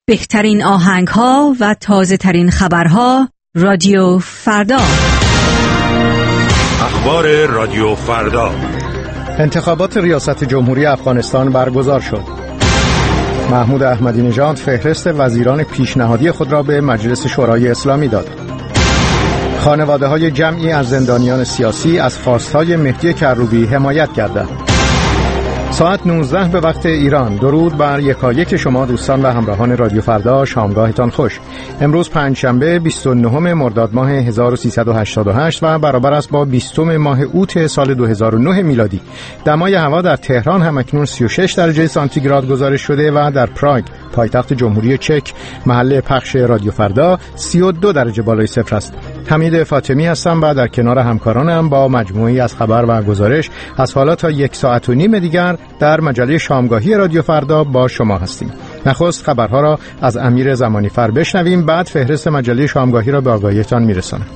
بهترین آهنگ‌ها و تازه‌ترین خبرها رادیو فردا. اخبار رادیو فردا. انتخابات ریاست جمهوری افغانستان برگزار شد. محمود احمدی نژاد فهرست وزیران پیشنهادی خود را به مجلس شورای اسلامی داد. خانواده‌های جمعی از زندانیان سیاسی از خواستهای مهدی کروبی حمایت کردند. ساعت 19 به وقت ایران. درود بر یکایک شما دوستان و همراهان رادیو فردا، شامگاهتان خوش. امروز پنجشنبه 29 مرداد ماه 1388 و برابر است با 20 ماه اوت سال 2009 میلادی. دمای هوا در تهران همکنون 36 درجه سانتیگراد گزارش شده و در پراگ پایتخت جمهوری چک محل پخش رادیو فردا 32 درجه بالای صفر است. حمید فاطمی هستم و در کنار همکارانم با مجموعی از خبر و گزارش از حالا تا 1 ساعت و نیم دیگر در مجله شامگاهی رادیو فردا با شما هستیم. نخست خبرها را از امیر زمانیفر بشنویم، بعد فهرست مجله شامگاهی را به آگاهیتان میرسانم.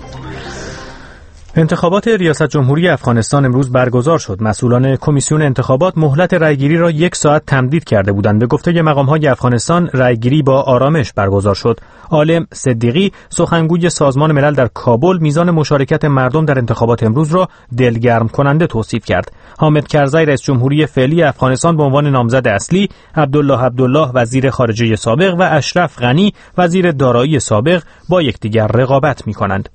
انتخابات ریاست جمهوری افغانستان امروز برگزار شد. مسئولان کمیسیون انتخابات مهلت رأیگیری را 1 ساعت تمدید کرده بودند. به گفته مقام‌های افغانستان رأیگیری با آرامش برگزار شد. عالم صدیقی، سخنگوی سازمان ملل در کابل، میزان مشارکت مردم در انتخابات امروز را دلگرم کننده توصیف کرد. حامد کرزی، رئیس جمهوری فعلی افغانستان به عنوان نامزد اصلی، عبدالله وزیر خارجه سابق و اشرف غنی وزیر دارایی سابق با یکدیگر رقابت می‌کنند.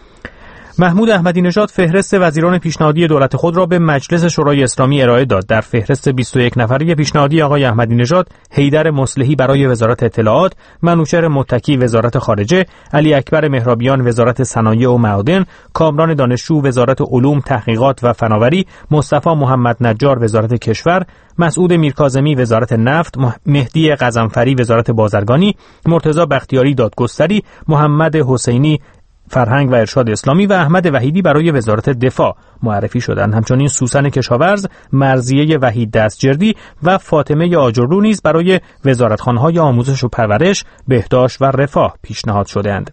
محمود احمدی نژاد فهرست وزیران پیشنهادی دولت خود را به مجلس شورای اسلامی ارائه داد. در فهرست 21 نفره پیشنهادی آقای احمدی نژاد، حیدر مصلحی برای وزارت اطلاعات، منوچهر متکی وزارت خارجه، علی اکبر مهرابیان وزارت صنایع و معادن، کامران دانشجو وزارت علوم، تحقیقات و فناوری، مصطفی محمد نجار وزارت کشور، مسعود میرکاظمی وزارت نفت، مهدی غضنفری وزارت بازرگانی، مرتضی بختیاری دادگستری، محمد حسینی فرهنگ و ارشاد اسلامی و احمد وحیدی برای وزارت دفاع معرفی شدند. همچنین سوسن کشاورز، مرضیه وحید دستجردی و فاطمه آجرلو نیز برای وزارتخانه‌های آموزش و پرورش، بهداشت و رفاه پیشنهاد شدند.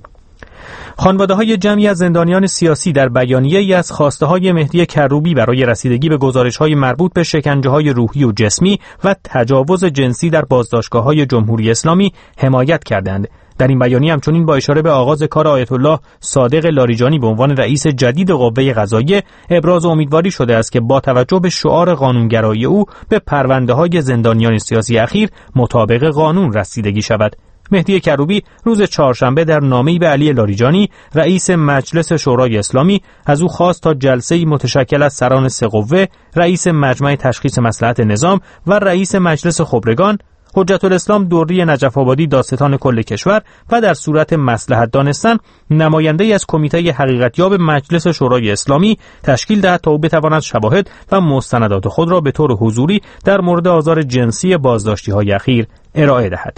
خانواده‌های جمعی از زندانیان سیاسی در بیانیه‌ای از خواسته‌های مهدی کروبی برای رسیدگی به گزارش‌های مربوط به شکنجه‌های روحی و جسمی و تجاوز جنسی در بازداشتگاه‌های جمهوری اسلامی حمایت کردند. در این بیانیه همچنین با اشاره به آغاز کار آیت الله صادق لاریجانی به عنوان رئیس جدید قوه قضاییه ابراز امیدواری شده است که با توجه به شعار قانونگرایی او به پرونده‌های زندانیان سیاسی اخیر مطابق قانون رسیدگی شود. مهدی کروبی روز چهارشنبه در نامه‌ای به علی لاریجانی، رئیس مجلس شورای اسلامی، از او خواست تا جلسه‌ای متشکل از سران 3 قوه، رئیس مجمع تشخیص مصلحت نظام و رئیس مجلس خبرگان، حجت الاسلام دوری نجف آبادی دادستان کل کشور و در صورت مصلحت دانستن نماینده‌ای از کمیته حقیقتیاب مجلس شورای اسلامی تشکیل دهد تا او بتواند شواهد و مستندات خود را به طور حضوری در مورد آزار جنسی بازداشتی‌های اخیر ارائه دهد.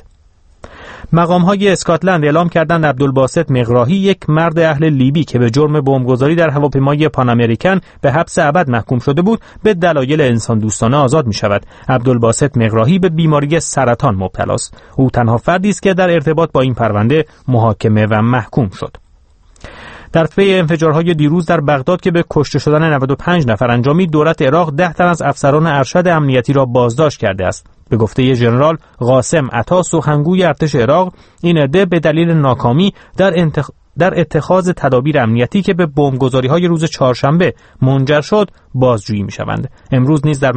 مقام‌های اسکاتلند اعلام کردند عبدالباسط مقراهی، یک مرد اهل لیبی که به جرم بمبگذاری در هواپیمای پان امریکن به حبس ابد محکوم شده بود، به دلایل انسان دوستانه آزاد می‌شود. عبدالباسط مقراهی به بیماری سرطان مبتلا است. او تنها فردی است که در ارتباط با این پرونده محاکمه و محکوم شد. در پی انفجارهای دیروز در بغداد که به کشته شدن 95 نفر انجامید، دولت عراق 10 تن از افسران ارشد امنیتی را بازداشت کرده است. به گفته ژنرال قاسم عطا، سخنگوی ارتش عراق، این عده به دلیل ناکامی در اتخاذ تدابیر امنیتی که به بمبگذاری‌های روز چهارشنبه منجر شد بازجویی می‌شوند. امروز نیز در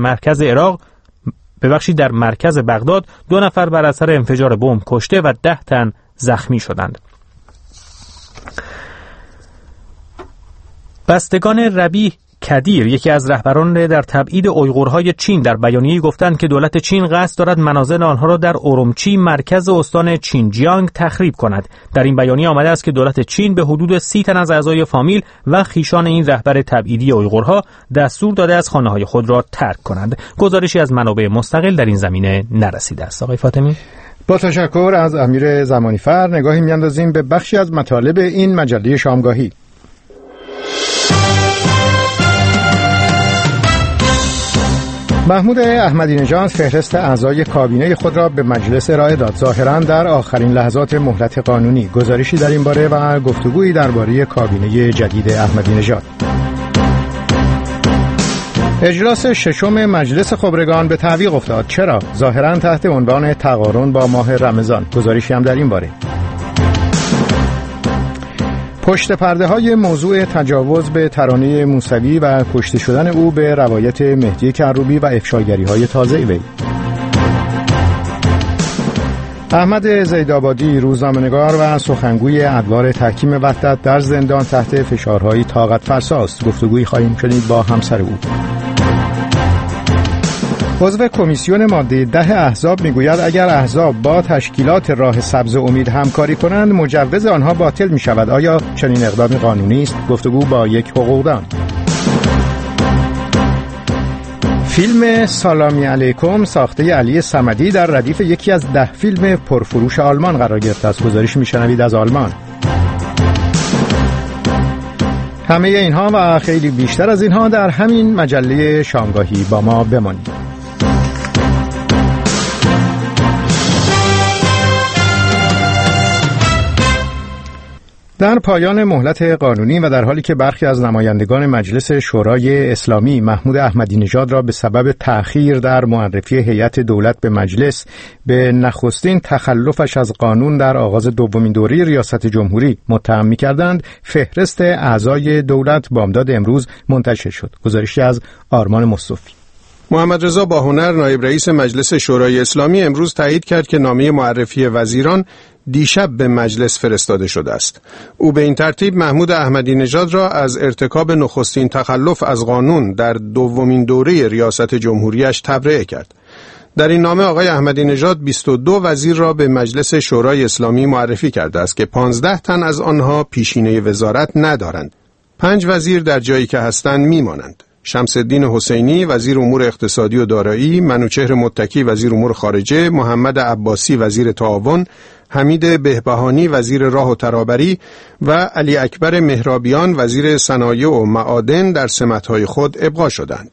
مرکز بغداد 2 نفر بر اثر انفجار بمب کشته و 10 تن زخمی شدند. بستگان ربیع کدیر، یکی از رهبران در تبعید اویغورهای چین، در بیانیه‌ای گفتند که دولت چین قصد دارد منازل آنها را در اورومچی، مرکز استان چینجیانگ، تخریب کند. در این بیانیه آمده است که دولت چین به حدود 30 تن از اعضای فامیل و خویشان این رهبر تبعیدی اویغورها دستور داده از خانه‌های خود را ترک کنند. گزارشی از منابع مستقل در این زمینه نرسیده است. آقای فاطمی، با تشکر از امیر زمانیفر، نگاهی می‌اندازیم به بخشی از مطالب این مجله شامگاهی. محمود احمدی نژاد فهرست اعضای کابینه خود را به مجلس ارائه داد، ظاهراً در آخرین لحظات مهلت قانونی. گزارشی در این باره و گفتگویی درباره کابینه جدید احمدی نژاد. اجلاس ششم مجلس خبرگان به تعویق افتاد. چرا؟ ظاهراً تحت عنوان تقارن با ماه رمضان. گزارشی هم در این باره. پشت پرده های موضوع تجاوز به ترانه موسوی و کشته شدن او به روایت مهدی کروبی و افشاگری های تازه وی. احمد زیدآبادی، روزنامه‌نگار و سخنگوی ادوار تحکیم وحدت، در زندان تحت فشارهای طاقت فرساست. گفتگویی خواهیم شنید با همسر او. عضو کمیسیون ماده 10 احزاب میگوید اگر احزاب با تشکیلات راه سبز امید همکاری کنند مجوز آنها باطل می شود. آیا چنین اقدامی قانونی است؟ گفتگو با یک حقوقدان. فیلم سلامی علیکم ساخته علی صمدی در ردیف یکی از 10 فیلم پرفروش آلمان قرار گرفته است. گزارش میشنوید از آلمان. همه اینها و خیلی بیشتر از اینها در همین مجله شامگاهی. با ما بمانید. در پایان مهلت قانونی و در حالی که برخی از نمایندگان مجلس شورای اسلامی محمود احمدی نژاد را به سبب تأخیر در معرفی هیئت دولت به مجلس به نخستین تخلفش از قانون در آغاز دومین دوره ریاست جمهوری متهم می‌کردند، فهرست اعضای دولت بامداد امروز منتشر شد. گزارشی از آرمان مصطفی. محمد رضا باهنر نایب رئیس مجلس شورای اسلامی امروز تایید کرد که نامه معرفی وزیران دیشب به مجلس فرستاده شده است. او به این ترتیب محمود احمدی نژاد را از ارتکاب نخستین تخلف از قانون در دومین دوره ریاست جمهوریش تبرئه کرد. در این نامه آقای احمدی نژاد 22 وزیر را به مجلس شورای اسلامی معرفی کرده است که 15 تن از آنها پیشینه وزارت ندارند. 5 وزیر در جایی که هستند میمانند. شمس‌الدین حسینی وزیر امور اقتصادی و دارایی، منوچهر متکی وزیر امور خارجه، محمد عباسی وزیر تعاون، حمید بهبهانی وزیر راه و ترابری و علی اکبر مهرابیان وزیر صنایع و معادن در سمت‌های خود ابقا شدند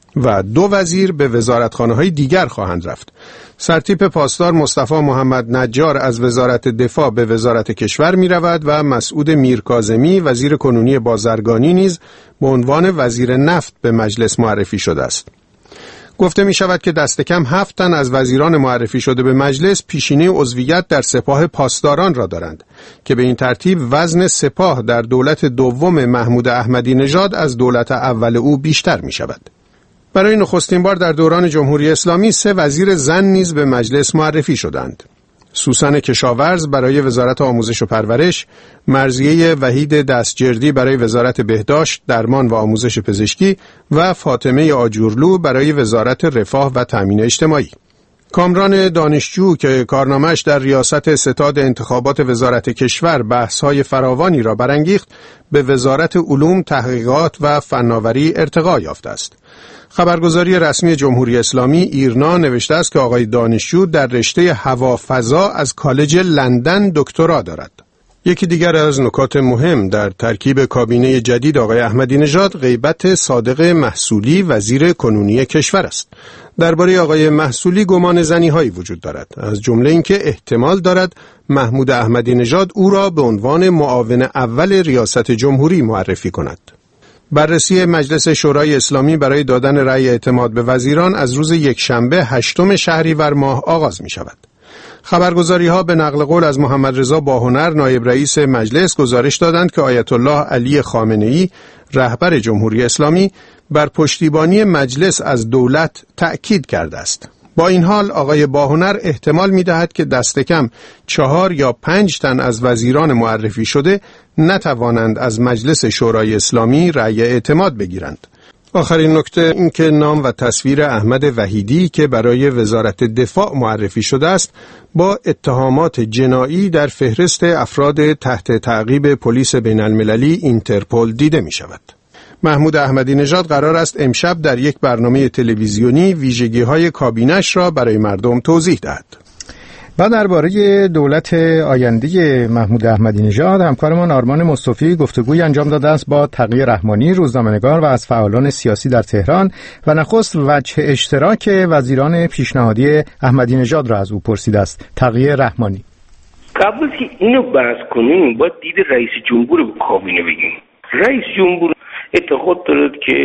و 2 وزیر به وزارتخانه‌های دیگر خواهند رفت. سرتیپ پاسدار مصطفی محمد نجار از وزارت دفاع به وزارت کشور می رود و مسعود میرکاظمی وزیر کنونی بازرگانی نیز به عنوان وزیر نفت به مجلس معرفی شده است. گفته می شود که دست کم 7 تن از وزیران معرفی شده به مجلس پیشینه عضویت در سپاه پاسداران را دارند که به این ترتیب وزن سپاه در دولت دوم محمود احمدی نژاد از دولت اول او بیشتر می شود. برای نخستین بار در دوران جمهوری اسلامی 3 وزیر زن نیز به مجلس معرفی شدند. سوسن کشاورز برای وزارت آموزش و پرورش، مرضیه وحید دستجردی برای وزارت بهداشت، درمان و آموزش پزشکی و فاطمه آجورلو برای وزارت رفاه و تامین اجتماعی. کامران دانشجو که کارنامه‌اش در ریاست ستاد انتخابات وزارت کشور بحث‌های فراوانی را برانگیخت، به وزارت علوم، تحقیقات و فناوری ارتقا یافته است. خبرگزاری رسمی جمهوری اسلامی ایرنا نوشته است که آقای دانشجو در رشته هوافضا از کالج لندن دکترا دارد. یکی دیگر از نکات مهم در ترکیب کابینه جدید آقای احمدی نژاد غیبت صادق محصولی وزیر کنونی کشور است. درباره آقای محصولی گمان زنی‌هایی وجود دارد، از جمله اینکه احتمال دارد محمود احمدی نژاد او را به عنوان معاون اول ریاست جمهوری معرفی کند. بررسی مجلس شورای اسلامی برای دادن رأی اعتماد به وزیران از روز یکشنبه 8 شهریور ماه آغاز می شود. خبرگزاری‌ها به نقل قول از محمد رضا باهنر نایب رئیس مجلس گزارش دادند که آیت الله علی خامنه‌ای رهبر جمهوری اسلامی بر پشتیبانی مجلس از دولت تأکید کرده است. با این حال آقای باهنر احتمال می‌دهد که دست کم 4 یا 5 تن از وزیران معرفی شده نتوانند از مجلس شورای اسلامی رأی اعتماد بگیرند. آخرین نکته این که نام و تصویر احمد وحیدی که برای وزارت دفاع معرفی شده است با اتهامات جنایی در فهرست افراد تحت تعقیب پلیس بین المللی اینترپل دیده می شود. محمود احمدی نژاد قرار است امشب در یک برنامه تلویزیونی ویژگی‌های کابینه‌اش را برای مردم توضیح دهد. و درباره دولت آینده محمود احمدی نژاد همکارمان آرمان مصطفی گفتگوی انجام داده است با تقی رحمانی روزنامه‌نگار و از فعالان سیاسی در تهران و نخست وجه اشتراک وزیران پیشنهادی احمدی نژاد را از او پرسیده است. تقی رحمانی: قبل که اینو بحث کنیم باید دید رئیس جمهور به کابینه بگیم. رئیس جمهور اعتقاد دارد که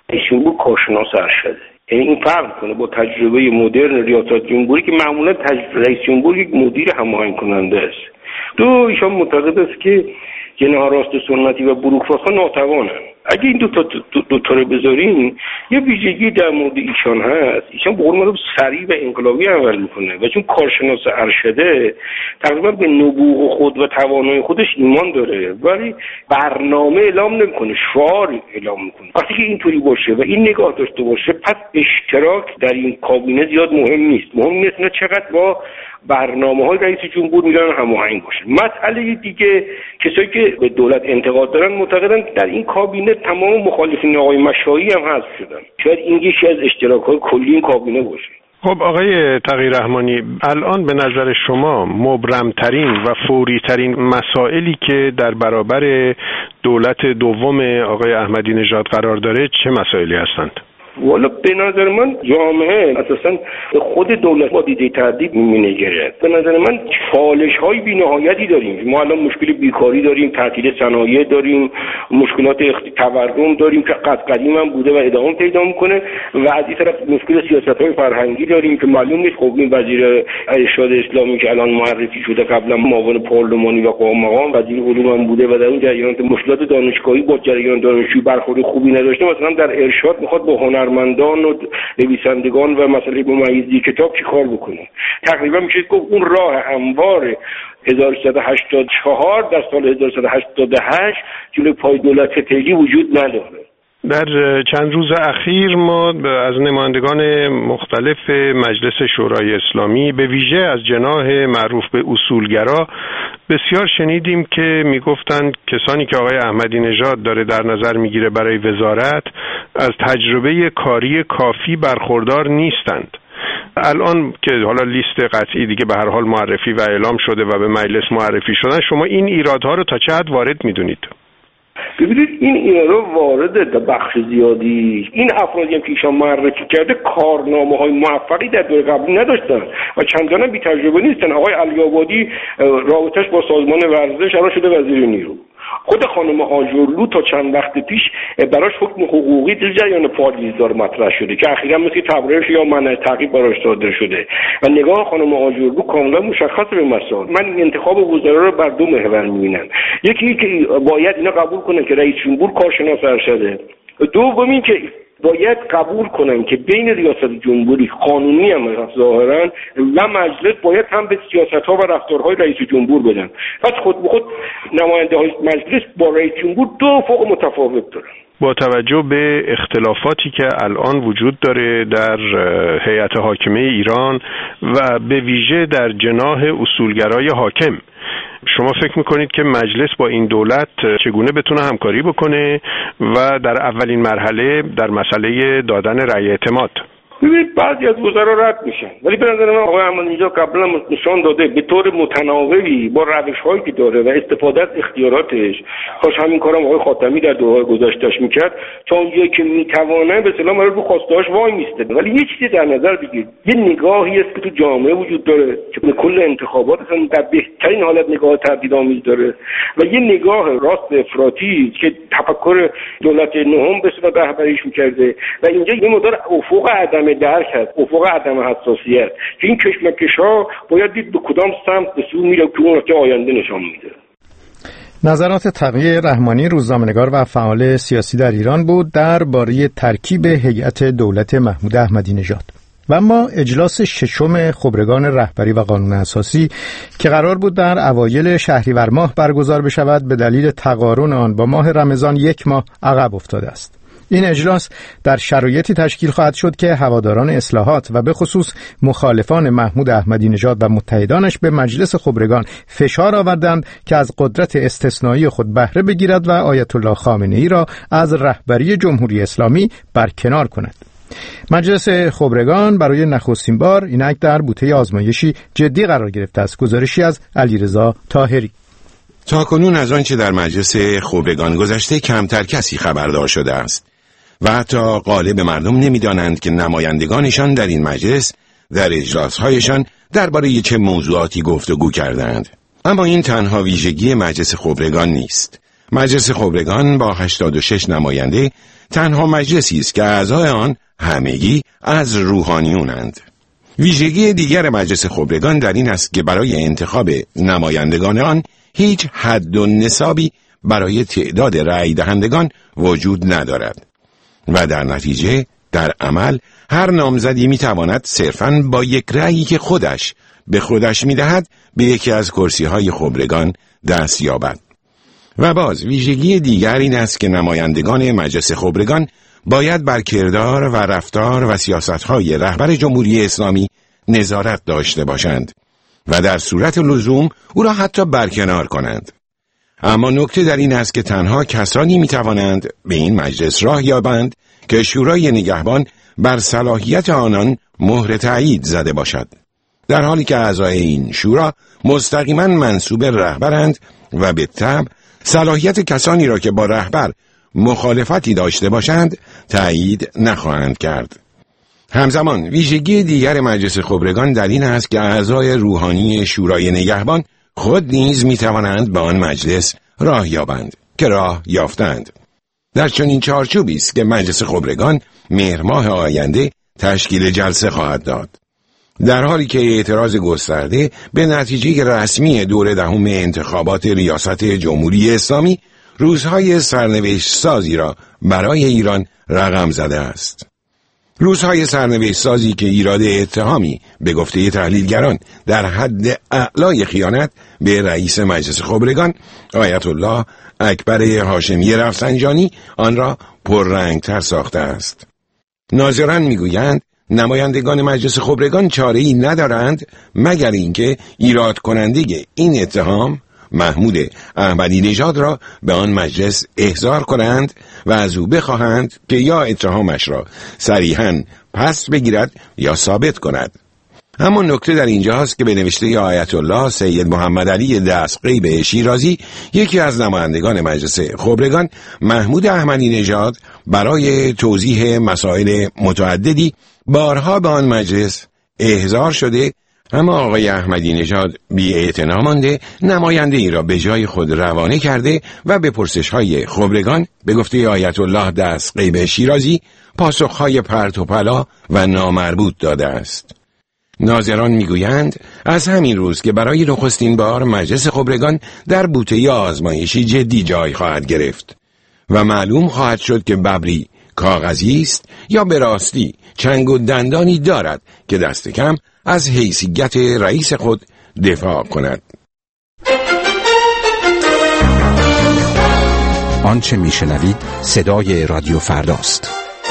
رئیس جمهور کارشناس ارشده. یعنی این فرق کنه با تجربه مدرن ریاست جمهوری که معمولا رئیس جمهور یک مدیر هماهنگ کننده است. ایشان معتقد است که جناح راست سنتی و بروکراس‌ها ناتوانند. اگه این دو تا رو بذاریم، یه ویژگی در مورد ایشان هست، ایشان به قول سریع و انقلابی عمل میکنه و چون کارشناس ارشده تقریبا به نبوغ خود و توانایی خودش ایمان داره، ولی برنامه اعلام نمیکنه، شعار اعلام میکنه. وقتی که اینطوری باشه و این نگاه داشته باشه، پس اشتراک در این کابینه زیاد مهم نیست نه چقدر با برنامه‌های رئیس جمهور می‌دونن هماهنگ باشه. مسئله دیگه، کسایی که به دولت انتقاد دارن معتقدن در این کابینه تمام مخالفین آقای مشایی هم حذف شدن. شاید این یکی از اشتراک‌های کلی این کابینه باشه. خب آقای تقی‌رحمانی، الان به نظر شما مبرمترین و فوریترین مسائلی که در برابر دولت دوم آقای احمدی نژاد قرار داره چه مسائلی هستند؟ والا به نظر من جامعه اساسا خود دولت با دیده تهدید می‌نگره. به نظر من چالش‌های بی‌نهایتی داریم. ما الان مشکل بیکاری داریم، تعطیل صنایع داریم، مشکلات تورم داریم که قدیم هم بوده و ادامه پیدا می‌کنه و از این طرف مشکل سیاست‌های فرهنگی داریم که معلوم نیست. خب این وزیر ارشاد اسلامی که الان معرفی شده، قبلا معاون پارلمانی و قوام مقام وزیر علوم هم بوده و در اون جریان مشکلات دانشگاهی با جریان دانشجویی برخورد خوبی نداشته. مثلا در ارشاد می‌خواد با هنرمندان و نویسندگان و مسئله ممیزی کتاب چی کار بکنه. تقریبا میشه گفت اون راه هموار 1384 در سال 1388 جلوی پای دولت ستیجی وجود نداره. در چند روز اخیر ما از نمایندگان مختلف مجلس شورای اسلامی به ویژه از جناح معروف به اصولگرا بسیار شنیدیم که میگفتند کسانی که آقای احمدی نژاد داره در نظر میگیره برای وزارت از تجربه کاری کافی برخوردار نیستند. الان که حالا لیست قطعی دیگه به هر حال معرفی و اعلام شده و به مجلس معرفی شدن، شما این ایرادها رو تا چه حد وارد میدونید؟ ببینید این ایراد وارد در بخش زیادی این افرادی هم که ایشان معرفی کرده کارنامه‌های موفقی در دوره قبلی نداشتن و چندان بی تجربه نیستن. آقای علی آبادی رابطش با سازمان ورزش الان شده وزیر نیرو. خود خانم آجرلو تا چند وقت پیش براش حکم حقوقی در جریان پالیزدار مطرح شده که اخیراً مثل تبرئه یا منع تعقیب براش صادر شده و نگاه خانم آجرلو کاملا مشخص به مسائل. من انتخاب وزرا رو بر دو محور می‌بینم. یکی که باید اینا قبول کنن که رئیس جمهور کارشناس ارشده، دومی که باید قبول کنن که بین ریاست جمهوری قانونی هم ظاهرا و مجلس باید هم به سیاست‌ها و رفتارهای رئیس جمهور بدن. پس خود به خود نماینده‌های مجلس با رئیس جمهور دو افق متفاوت دارن. با توجه به اختلافاتی که الان وجود داره در هیئت حاکمه ایران و به ویژه در جناح اصولگرای حاکم، شما فکر میکنید که مجلس با این دولت چگونه بتونه همکاری بکنه و در اولین مرحله در مسئله دادن رأی اعتماد؟ ببینید بعضی از وزرا رد میشن، ولی به نظر من آقای احمدی نژاد قبلا نشان داده به طور متناوبی با روش‌هایی که داره و استفاده از اختیاراتش، کاش همین کارم آقای خاتمی در دوره‌های گذشته‌اش میکرد، تا اونجایی که میتونه به اصطلاح رو خواسته‌اش وای میسته. ولی یه چیزی در نظر بگیرید، یه نگاهی است که تو جامعه وجود داره که به کل انتخابات اصلا در بهترین حالت نگاه تهدیدآمیز داره و یه نگاه راست افراطی که تفکر دولت نهم به صورت رهبریش میکرده و اینجا یه مقدار افق عدم درک هست، افق عدم حساسیت که این کشمکش‌ها باید دید به کدام سمت به سو میره که اون آینده نشان میده. نظرات تقی رحمانی، روزنامه‌نگار و فعال سیاسی در ایران بود درباره ترکیب هیئت دولت محمود احمدی نژاد. و اما اجلاس ششم خبرگان رهبری و قانون اساسی که قرار بود در اوایل شهریور ماه برگزار بشود، به دلیل تقارن آن با ماه رمضان یک ماه عقب افتاده است. این اجلاس در شرایطی تشکیل خواهد شد که هواداران اصلاحات و به خصوص مخالفان محمود احمدی نژاد و متحدانش به مجلس خبرگان فشار آوردند که از قدرت استثنایی خود بهره بگیرد و آیت الله خامنه‌ای را از رهبری جمهوری اسلامی برکنار کند. مجلس خبرگان برای نخستین بار اینک در بوته آزمایشی جدی قرار گرفته است. گزارشی از علیرضا طاهری. تاکنون از آنچه در مجلس خبرگان گذشته کمتر کسی خبردار شده است و حتی غالب مردم نمی‌دانند که نمایندگانشان در این مجلس در اجلاس‌هایشان درباره چه موضوعاتی گفتگو کردند. اما این تنها ویژگی مجلس خبرگان نیست. مجلس خبرگان با 86 نماینده تنها مجلسی است که اعضای آن همگی از روحانیونند. ویژگی دیگر مجلس خبرگان در این است که برای انتخاب نمایندگان آن هیچ حد و نصابی برای تعداد رأی دهندگان وجود ندارد و در نتیجه در عمل هر نامزدی میتواند صرفاً با یک رأیی که خودش به خودش میدهد به یکی از کرسی‌های خبرگان دست یابد. و باز ویژگی دیگر این است که نمایندگان مجلس خبرگان باید بر کردار و رفتار و سیاست‌های رهبر جمهوری اسلامی نظارت داشته باشند و در صورت لزوم او را حتی برکنار کنند. اما نکته در این است که تنها کسانی میتوانند به این مجلس راه یابند که شورای نگهبان بر صلاحیت آنان مهر تایید زده باشد، در حالی که اعضای این شورا مستقیما منسوب رهبرند و به طبع صلاحیت کسانی را که با رهبر مخالفتی داشته باشند تایید نخواهند کرد. همزمان ویژگی دیگر مجلس خبرگان در این است که اعضای روحانی شورای نگهبان خود نیز میتوانند به آن مجلس راه یابند که راه یافتند. در چنین چارچوبی است که مجلس خبرگان مهر ماه آینده تشکیل جلسه خواهد داد، در حالی که اعتراض گسترده به نتیجه رسمی دور دهم انتخابات ریاست جمهوری اسلامی روزهای سرنوشت سازی را برای ایران رقم زده است. روزهای سرنوشت سازی که ایراد اتهامی به گفته تحلیلگران در حد اعلای خیانت به رئیس مجلس خبرگان آیت الله اکبر هاشمی رفسنجانی آن را پررنگتر ساخته است. ناظران میگویند نمایندگان مجلس خبرگان چاره‌ای ندارند مگر اینکه ایراد کننده این اتهام محمود احمدی نژاد را به آن مجلس احضار کنند و از او بخواهند که یا اتهامش را صریحاً پس بگیرد یا ثابت کند. اما نکته در اینجاست که به نوشته آیت الله سید محمد علی دستقیب شیرازی، یکی از نمایندگان مجلس خبرگان، محمود احمدی نژاد برای توضیح مسائل متعددی بارها به آن مجلس احضار شده، اما آقای احمدی نژاد بی‌اعتنا مانده نماینده ای را به جای خود روانه کرده و به پرسش‌های خبرگان به گفته آیت الله دستقیب شیرازی پاسخ‌های پرت و پلا و نامربوط داده است. ناظران میگویند از همین روز که برای نخستین بار مجلس خبرگان در بوته آزمایشی جدی جای خواهد گرفت و معلوم خواهد شد که ببری کاغذی است یا به راستی چنگ و دندانی دارد که دست کم از حیثیت رئیس خود دفاع کند. آنچه میشنوید صدای رادیو فرداست.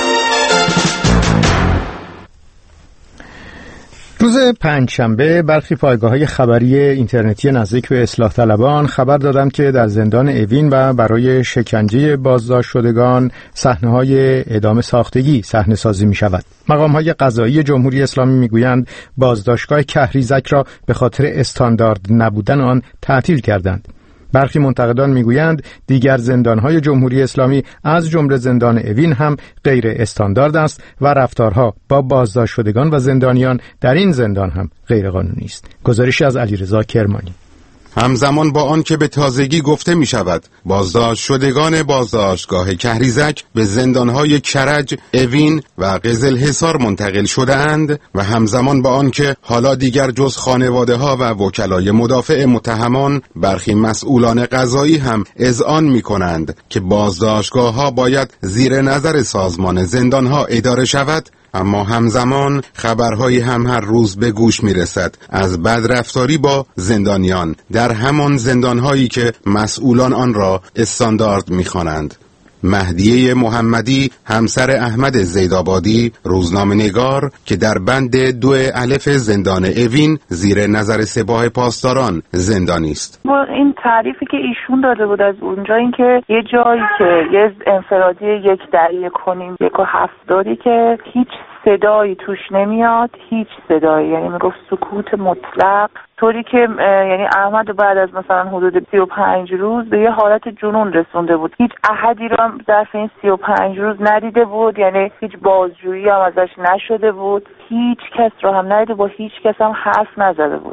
روز پنجشنبه برخی پایگاه‌های خبری اینترنتی نزدیک به اصلاح طلبان خبر دادند که در زندان اوین و برای شکنجه بازداشت شدگان صحنه‌های اعدام ساختگی صحنه‌سازی می‌شود. مقام‌های قضایی جمهوری اسلامی می‌گویند بازداشتگاه کهریزک را به خاطر استاندارد نبودن آن تعطیل کردند. برخی منتقدان میگویند دیگر زندانهای جمهوری اسلامی از جمله زندان اوین هم غیر استاندارد است و رفتارها با بازداشت شدگان و زندانیان در این زندان هم غیر قانونی است. گزارشی از علیرضا کرمانی. همزمان با آن که به تازگی گفته می شود بازداشت شدگان بازداشتگاه کهریزک به زندانهای کرج، اوین و قزلحصار منتقل شده اند و همزمان با آن که حالا دیگر جز خانواده ها و وکلای مدافع متهمان برخی مسئولان قضایی هم اذعان می کنند که بازداشتگاه ها باید زیر نظر سازمان زندان ها اداره شود، اما همزمان خبرهایی هم هر روز به گوش می رسد از بدرفتاری با زندانیان در همان زندانهایی که مسئولان آن را استاندارد می خوانند. مهدیه محمدی همسر احمد زیدآبادی روزنامه‌نگار که در بند 2 الف زندان اوین زیر نظر سپاه پاسداران زندانی است. این تعریفی که ایشون داده بود از اونجا این که یه جایی که یه انفرادی 1/70 که هیچ صدایی توش نمیاد، هیچ صدایی، یعنی میگفت سکوت مطلق، طوری که یعنی احمد بعد از مثلا حدود 35 روز به یه حالت جنون رسونده بود. هیچ احدی رو هم ظرف این 35 روز ندیده بود، یعنی هیچ بازجویی هم ازش نشده بود، هیچ کس رو هم ندیده، با هیچ کس هم حرف نزده بود.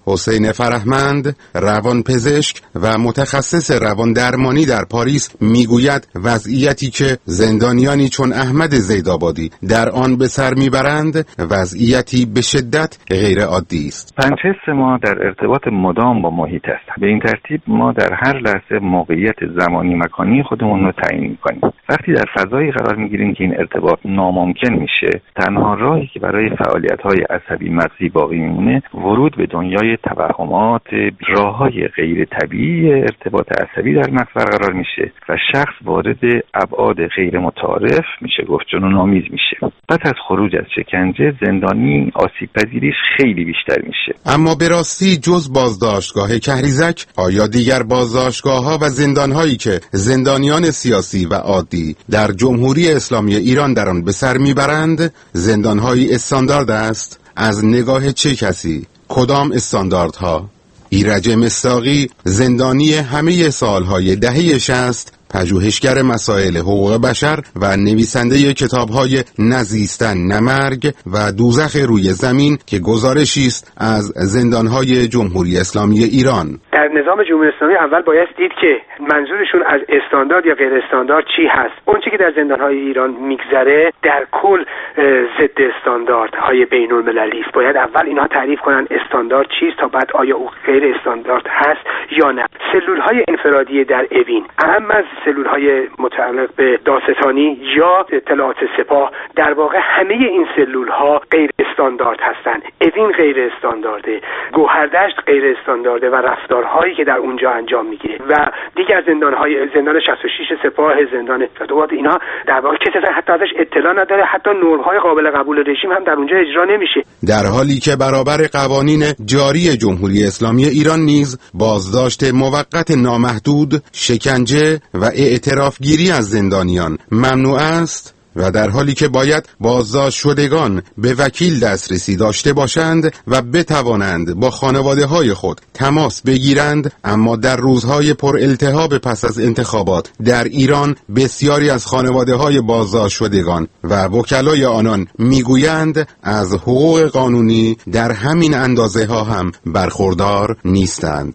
حسین فرهمند، روانپزشک و متخصص روان درمانی در پاریس میگوید وضعیتی که زندانیانی چون احمد زیدآبادی در آن به سر میبرند وضعیتی به شدت غیر عادی است. پنجحس ما در ارتباط مدام با محیط است. به این ترتیب ما در هر لحظه موقعیت زمانی مکانی خودمون رو تعیین می‌کنیم. وقتی در فضایی قرار می‌گیریم که این ارتباط ناممکن میشه، تنها راهی که برای فعالیت‌های عصبی مغزی باقی میمونه ورود به دنیای توهمات، راه‌های غیر طبیعی ارتباط عصبی در مغز قرار میشه و شخص وارد ابعاد غیر متعارف میشه، گفت جنون‌آمیز میشه. پس از خروج از شکنجه زندانی آسیب پذیریش خیلی بیشتر میشه. اما به راستی جز بازداشتگاه کهریزک آیا دیگر بازداشتگاه‌ها و زندان‌هایی که زندانیان سیاسی و عادی در جمهوری اسلامی ایران در آن به سر میبرند زندان‌های استاندارد است؟ از نگاه چه کسی؟ کدام استانداردها؟ ایرج مصداقی، زندانی همه سالهای دهه 60، پژوهشگر مسائل حقوق بشر و نویسنده کتاب‌های نزیستن نمرگ و دوزخ روی زمین که گزارشی است از زندان‌های جمهوری اسلامی ایران. در نظام جمهوری اسلامی اول باید دید که منظورشون از استاندارد یا غیر استاندارد چی هست. اون چیزی که در زندان‌های ایران میگذره در کل ضد استانداردهای بین‌المللی است. باید اول اینها تعریف کنن استاندارد چیست تا بعد آیا او غیر استاندارد هست یا نه. سلول‌های انفرادی در اوین، اهم از سلول‌های متعلق به دادستانی یا اطلاعات سپاه، در واقع همه این سلول‌ها غیر استاندارد هستند. اوین غیر استاندارده، گوهردشت غیر استاندارده و رفتارهایی که در اونجا انجام میگیره و دیگر زندان 66 سپاه، زندان فدوات، اینا در واقع کسی حتی ازش اطلاع نداره، حتی نرم‌های قابل قبول رژیم هم در اونجا اجرا نمیشه. در حالی که برابر قوانین جاری جمهوری اسلامی ایران نیز بازداشت موقت نامحدود، شکنجه و اعترافگیری از زندانیان ممنوع است و در حالی که باید بازداشت شدگان به وکیل دسترسی داشته باشند و بتوانند با خانواده‌های خود تماس بگیرند، اما در روزهای پر التهاب پس از انتخابات در ایران بسیاری از خانواده‌های بازداشت شدگان و وکلای آنان میگویند از حقوق قانونی در همین اندازه ها هم برخوردار نیستند.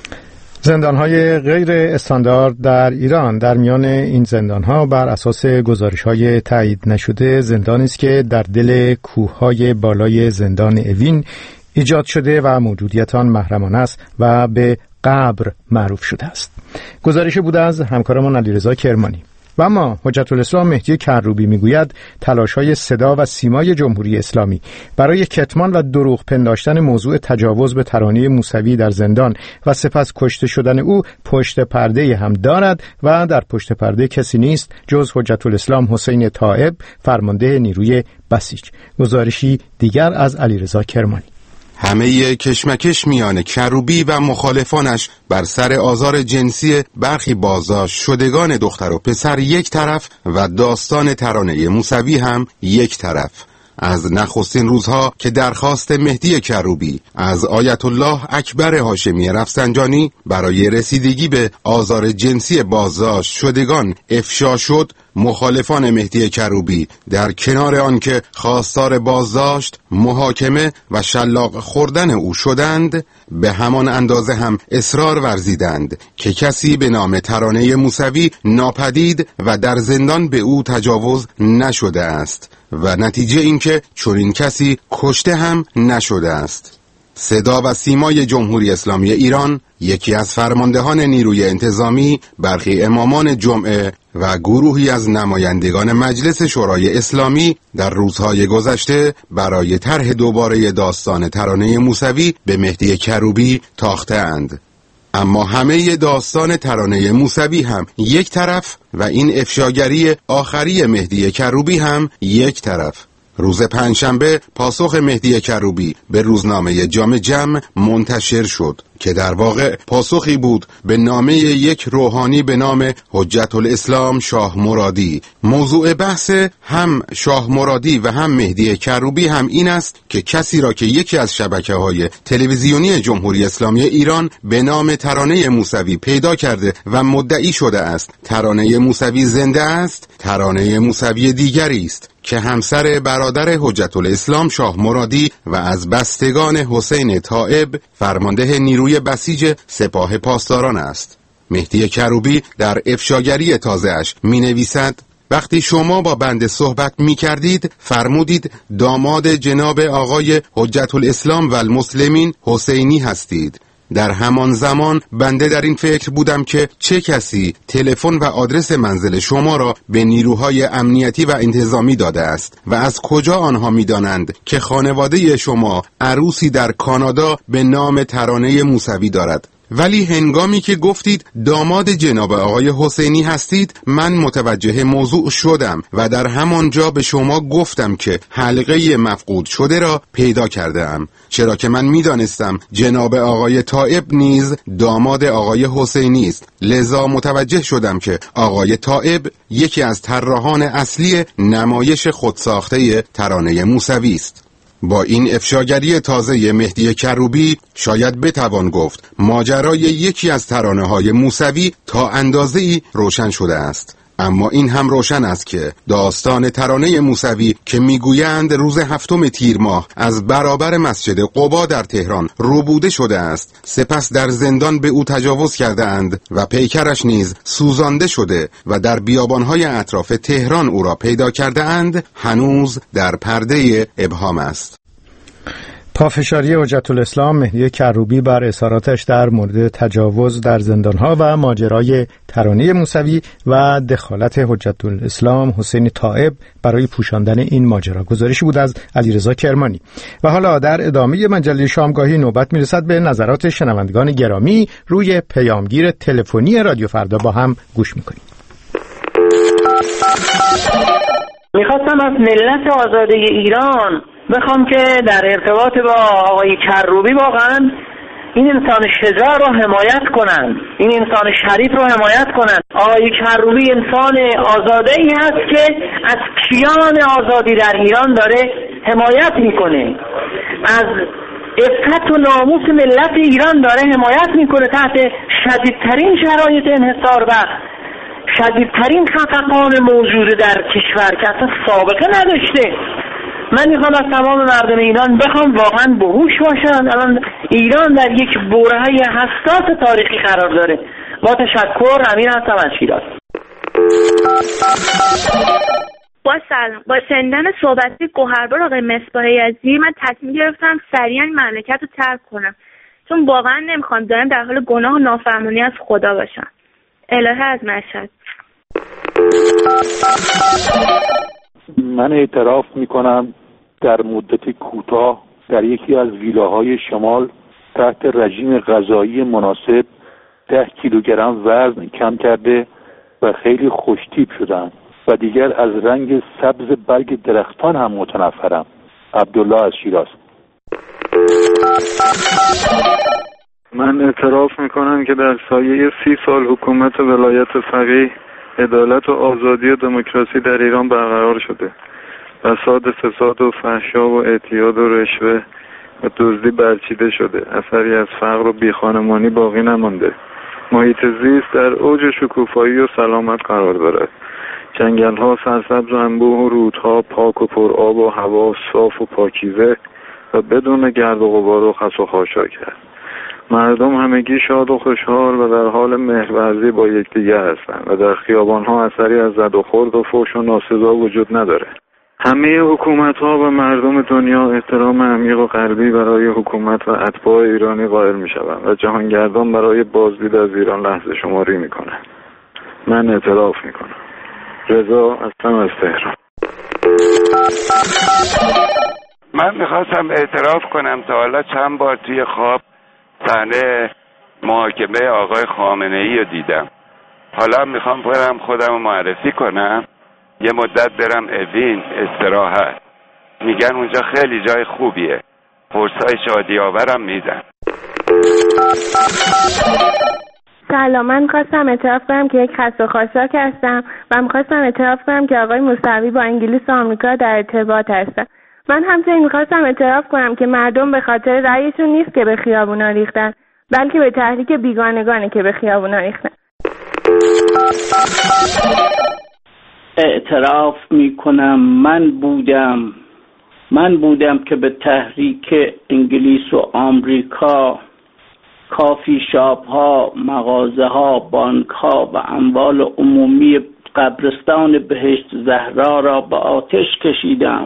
زندان‌های غیر استاندارد در ایران، در میان این زندان‌ها بر اساس گزارش‌های تایید نشده زندانی است که در دل کوه‌های بالای زندان اوین ایجاد شده و موجودیت آن محرمانه است و به قبر معروف شده است. گزارشی بود از همکارمان علیرضا کرمانی. و اما حجت الاسلام مهدی کروبی میگوید تلاش‌های صدا و سیمای جمهوری اسلامی برای کتمان و دروغ پنداشتن موضوع تجاوز به ترانه موسوی در زندان و سپس کشته شدن او پشت پرده هم دارد و در پشت پرده کسی نیست جز حجت الاسلام حسین طائب، فرمانده نیروی بسیج. گزارشی دیگر از علیرضا کرمانی. همه کشمکش میان کروبی و مخالفانش بر سر آزار جنسی برخی بازداشت شدگان دختر و پسر یک طرف و داستان ترانه موسوی هم یک طرف. از نخستین روزها که درخواست مهدی کروبی از آیت الله اکبر هاشمی رفسنجانی برای رسیدگی به آزار جنسی بازداشت شدگان افشا شد، مخالفان مهدی کروبی در کنار آنکه خواستار بازداشت، محاکمه و شلاق خوردن او شدند، به همان اندازه هم اصرار ورزیدند که کسی به نام ترانه موسوی ناپدید و در زندان به او تجاوز نشده است و نتیجه اینکه چنین کسی کشته هم نشده است. صدا و سیمای جمهوری اسلامی ایران، یکی از فرماندهان نیروی انتظامی، برخی امامان جمعه و گروهی از نمایندگان مجلس شورای اسلامی در روزهای گذشته برای طرح دوباره داستان ترانه موسوی به مهدی کروبی تاخته‌اند. اما همه داستان ترانه موسوی هم یک طرف و این افشاگری آخری مهدی کروبی هم یک طرف. روز پنجشنبه پاسخ مهدی کروبی به روزنامه جام جم منتشر شد که در واقع پاسخی بود به نامه یک روحانی به نام حجت الاسلام شاه مرادی. موضوع بحث هم شاه مرادی و هم مهدی کروبی هم این است که کسی را که یکی از شبکه‌های تلویزیونی جمهوری اسلامی ایران به نام ترانه موسوی پیدا کرده و مدعی شده است ترانه موسوی زنده است، ترانه موسوی دیگری است که همسر برادر حجت الاسلام شاه مرادی و از بستگان حسین طائب فرمانده نیروی بسیج سپاه پاسداران است. مهدی کروبی در افشاگری تازه‌اش می‌نویسد: وقتی شما با بنده صحبت می کردید فرمودید داماد جناب آقای حجت الاسلام و المسلمین حسینی هستید. در همان زمان بنده در این فکر بودم که چه کسی تلفن و آدرس منزل شما را به نیروهای امنیتی و انتظامی داده است و از کجا آنها می دانند که خانواده شما عروسی در کانادا به نام ترانه موسوی دارد. ولی هنگامی که گفتید داماد جناب آقای حسینی هستید من متوجه موضوع شدم و در همانجا به شما گفتم که حلقه مفقود شده را پیدا کرده ام، چرا که من میدانستم جناب آقای طائب نیز داماد آقای حسینی است. لذا متوجه شدم که آقای طائب یکی از طراحان اصلی نمایش خودساخته ترانه موسوی است. با این افشاگری تازه مهدی کروبی شاید بتوان گفت ماجرای یکی از ترانه‌های موسوی تا اندازه‌ای روشن شده است. اما این هم روشن است که داستان ترانه موسوی که میگویند روز 7 تیر ماه از برابر مسجد قبا در تهران روبوده شده است، سپس در زندان به او تجاوز کرده اند و پیکرش نیز سوزانده شده و در بیابانهای اطراف تهران او را پیدا کرده اند، هنوز در پرده ابهام است. پافشاری حجت الاسلام مهدی کروبی بر اظهاراتش در مورد تجاوز در زندانها و ماجرای ترانه موسوی و دخالت حجت الاسلام حسین طائب برای پوشاندن این ماجرا گزارشی بود از علیرضا کرمانی. و حالا در ادامه مجله شامگاهی نوبت میرسد به نظرات شنوندگان گرامی روی پیامگیر تلفنی رادیو فردا. با هم گوش میکنیم. میخواستم از ملت آزاده ایران بخوام که در ارتباط با آقای کروبی واقعا این انسان شجاع رو حمایت کنن، این انسان شریف رو حمایت کنن. آقای کروبی انسان آزاده ای هست که از کیان آزادی در ایران داره حمایت میکنه، از عفت و ناموس ملت ایران داره حمایت میکنه تحت شدیدترین شرایط انحصار و شدیدترین خفقان موجود در کشور که اصلا سابقه نداشته. من میخوام از تمام مردم ایران بخوام واقعا باهوش باشن. الان ایران در یک برهه حساس تاریخی قرار داره. با تشکر، امیر هستم از شیراز. با سلام. با شنیدن صحبتی گوهربار آقای مصباح یزدی من تصمیم گرفتم سریعا مملکت رو ترک کنم، چون واقعا نمیخوام دارم در حال گناه و نافرمانی از خدا باشم. الهه از مشهد. من اعتراف میکنم در مدت کوتاه در یکی از ویلاهای شمال تحت رژیم غذایی مناسب 10 کیلوگرم وزن کم کرده و خیلی خوشتیپ شدم و دیگر از رنگ سبز برگ درختان هم متنفرم. عبدالله از شیراز. من اعتراف میکنم که در سایه 30 سال حکومت ولایت فقیه عدالت و آزادی و دموکراسی در ایران برقرار شده. فساد، فساد و فحشا و اعتیاد و رشوه و دزدی برچیده شده. اثری از فقر و بیخانمانی باقی نمانده. محیط زیست در اوج شکوفایی و سلامت قرار دارد. جنگل‌ها سرسبز و انبوه و رودها پاک و پرآب و هوا صاف و پاکیزه و بدون گرد و غبار و خس و خاشاک است. مردم همگی شاد و خوشحال و در حال مهرورزی با یکدیگر هستند و در خیابان‌ها اثری از زد و خورد و فحش و ناسزا وجود نداره. همه حکومت‌ها و مردم دنیا احترام عمیق و قلبی برای حکومت و اتباع ایرانی قائل می‌شوند و جهانگردان برای بازدید از ایران لحظه شماری می‌کنند. من اعتراف می‌کنم. رضا هستم از تهران. من می‌خواستم اعتراف کنم تا حالا چند بار توی خواب صحنه محاکمه آقای خامنه‌ای رو دیدم. حالا میخوام برم خودم رو معرفی کنم، یه مدت برم اوین استراحت. میگن اونجا خیلی جای خوبیه، قرصای شادی آورم میدن. سلام، من خواستم اعتراف کنم که یک خسته خاشاک هستم و میخواستم اعتراف کنم که آقای موسوی با انگلیس و آمریکا در ارتباط هستن. من همچنین میخواستم اعتراف کنم که مردم به خاطر رأیشون نیست که به خیابونا ریختن، بلکه به تحریک بیگانگانه که به خیابونا ریختن. اعتراف میکنم من بودم که به تحریک انگلیس و آمریکا کافی شاپ ها، مغازه ها، بانک ها و اموال عمومی قبرستان بهشت زهرا را به آتش کشیدم.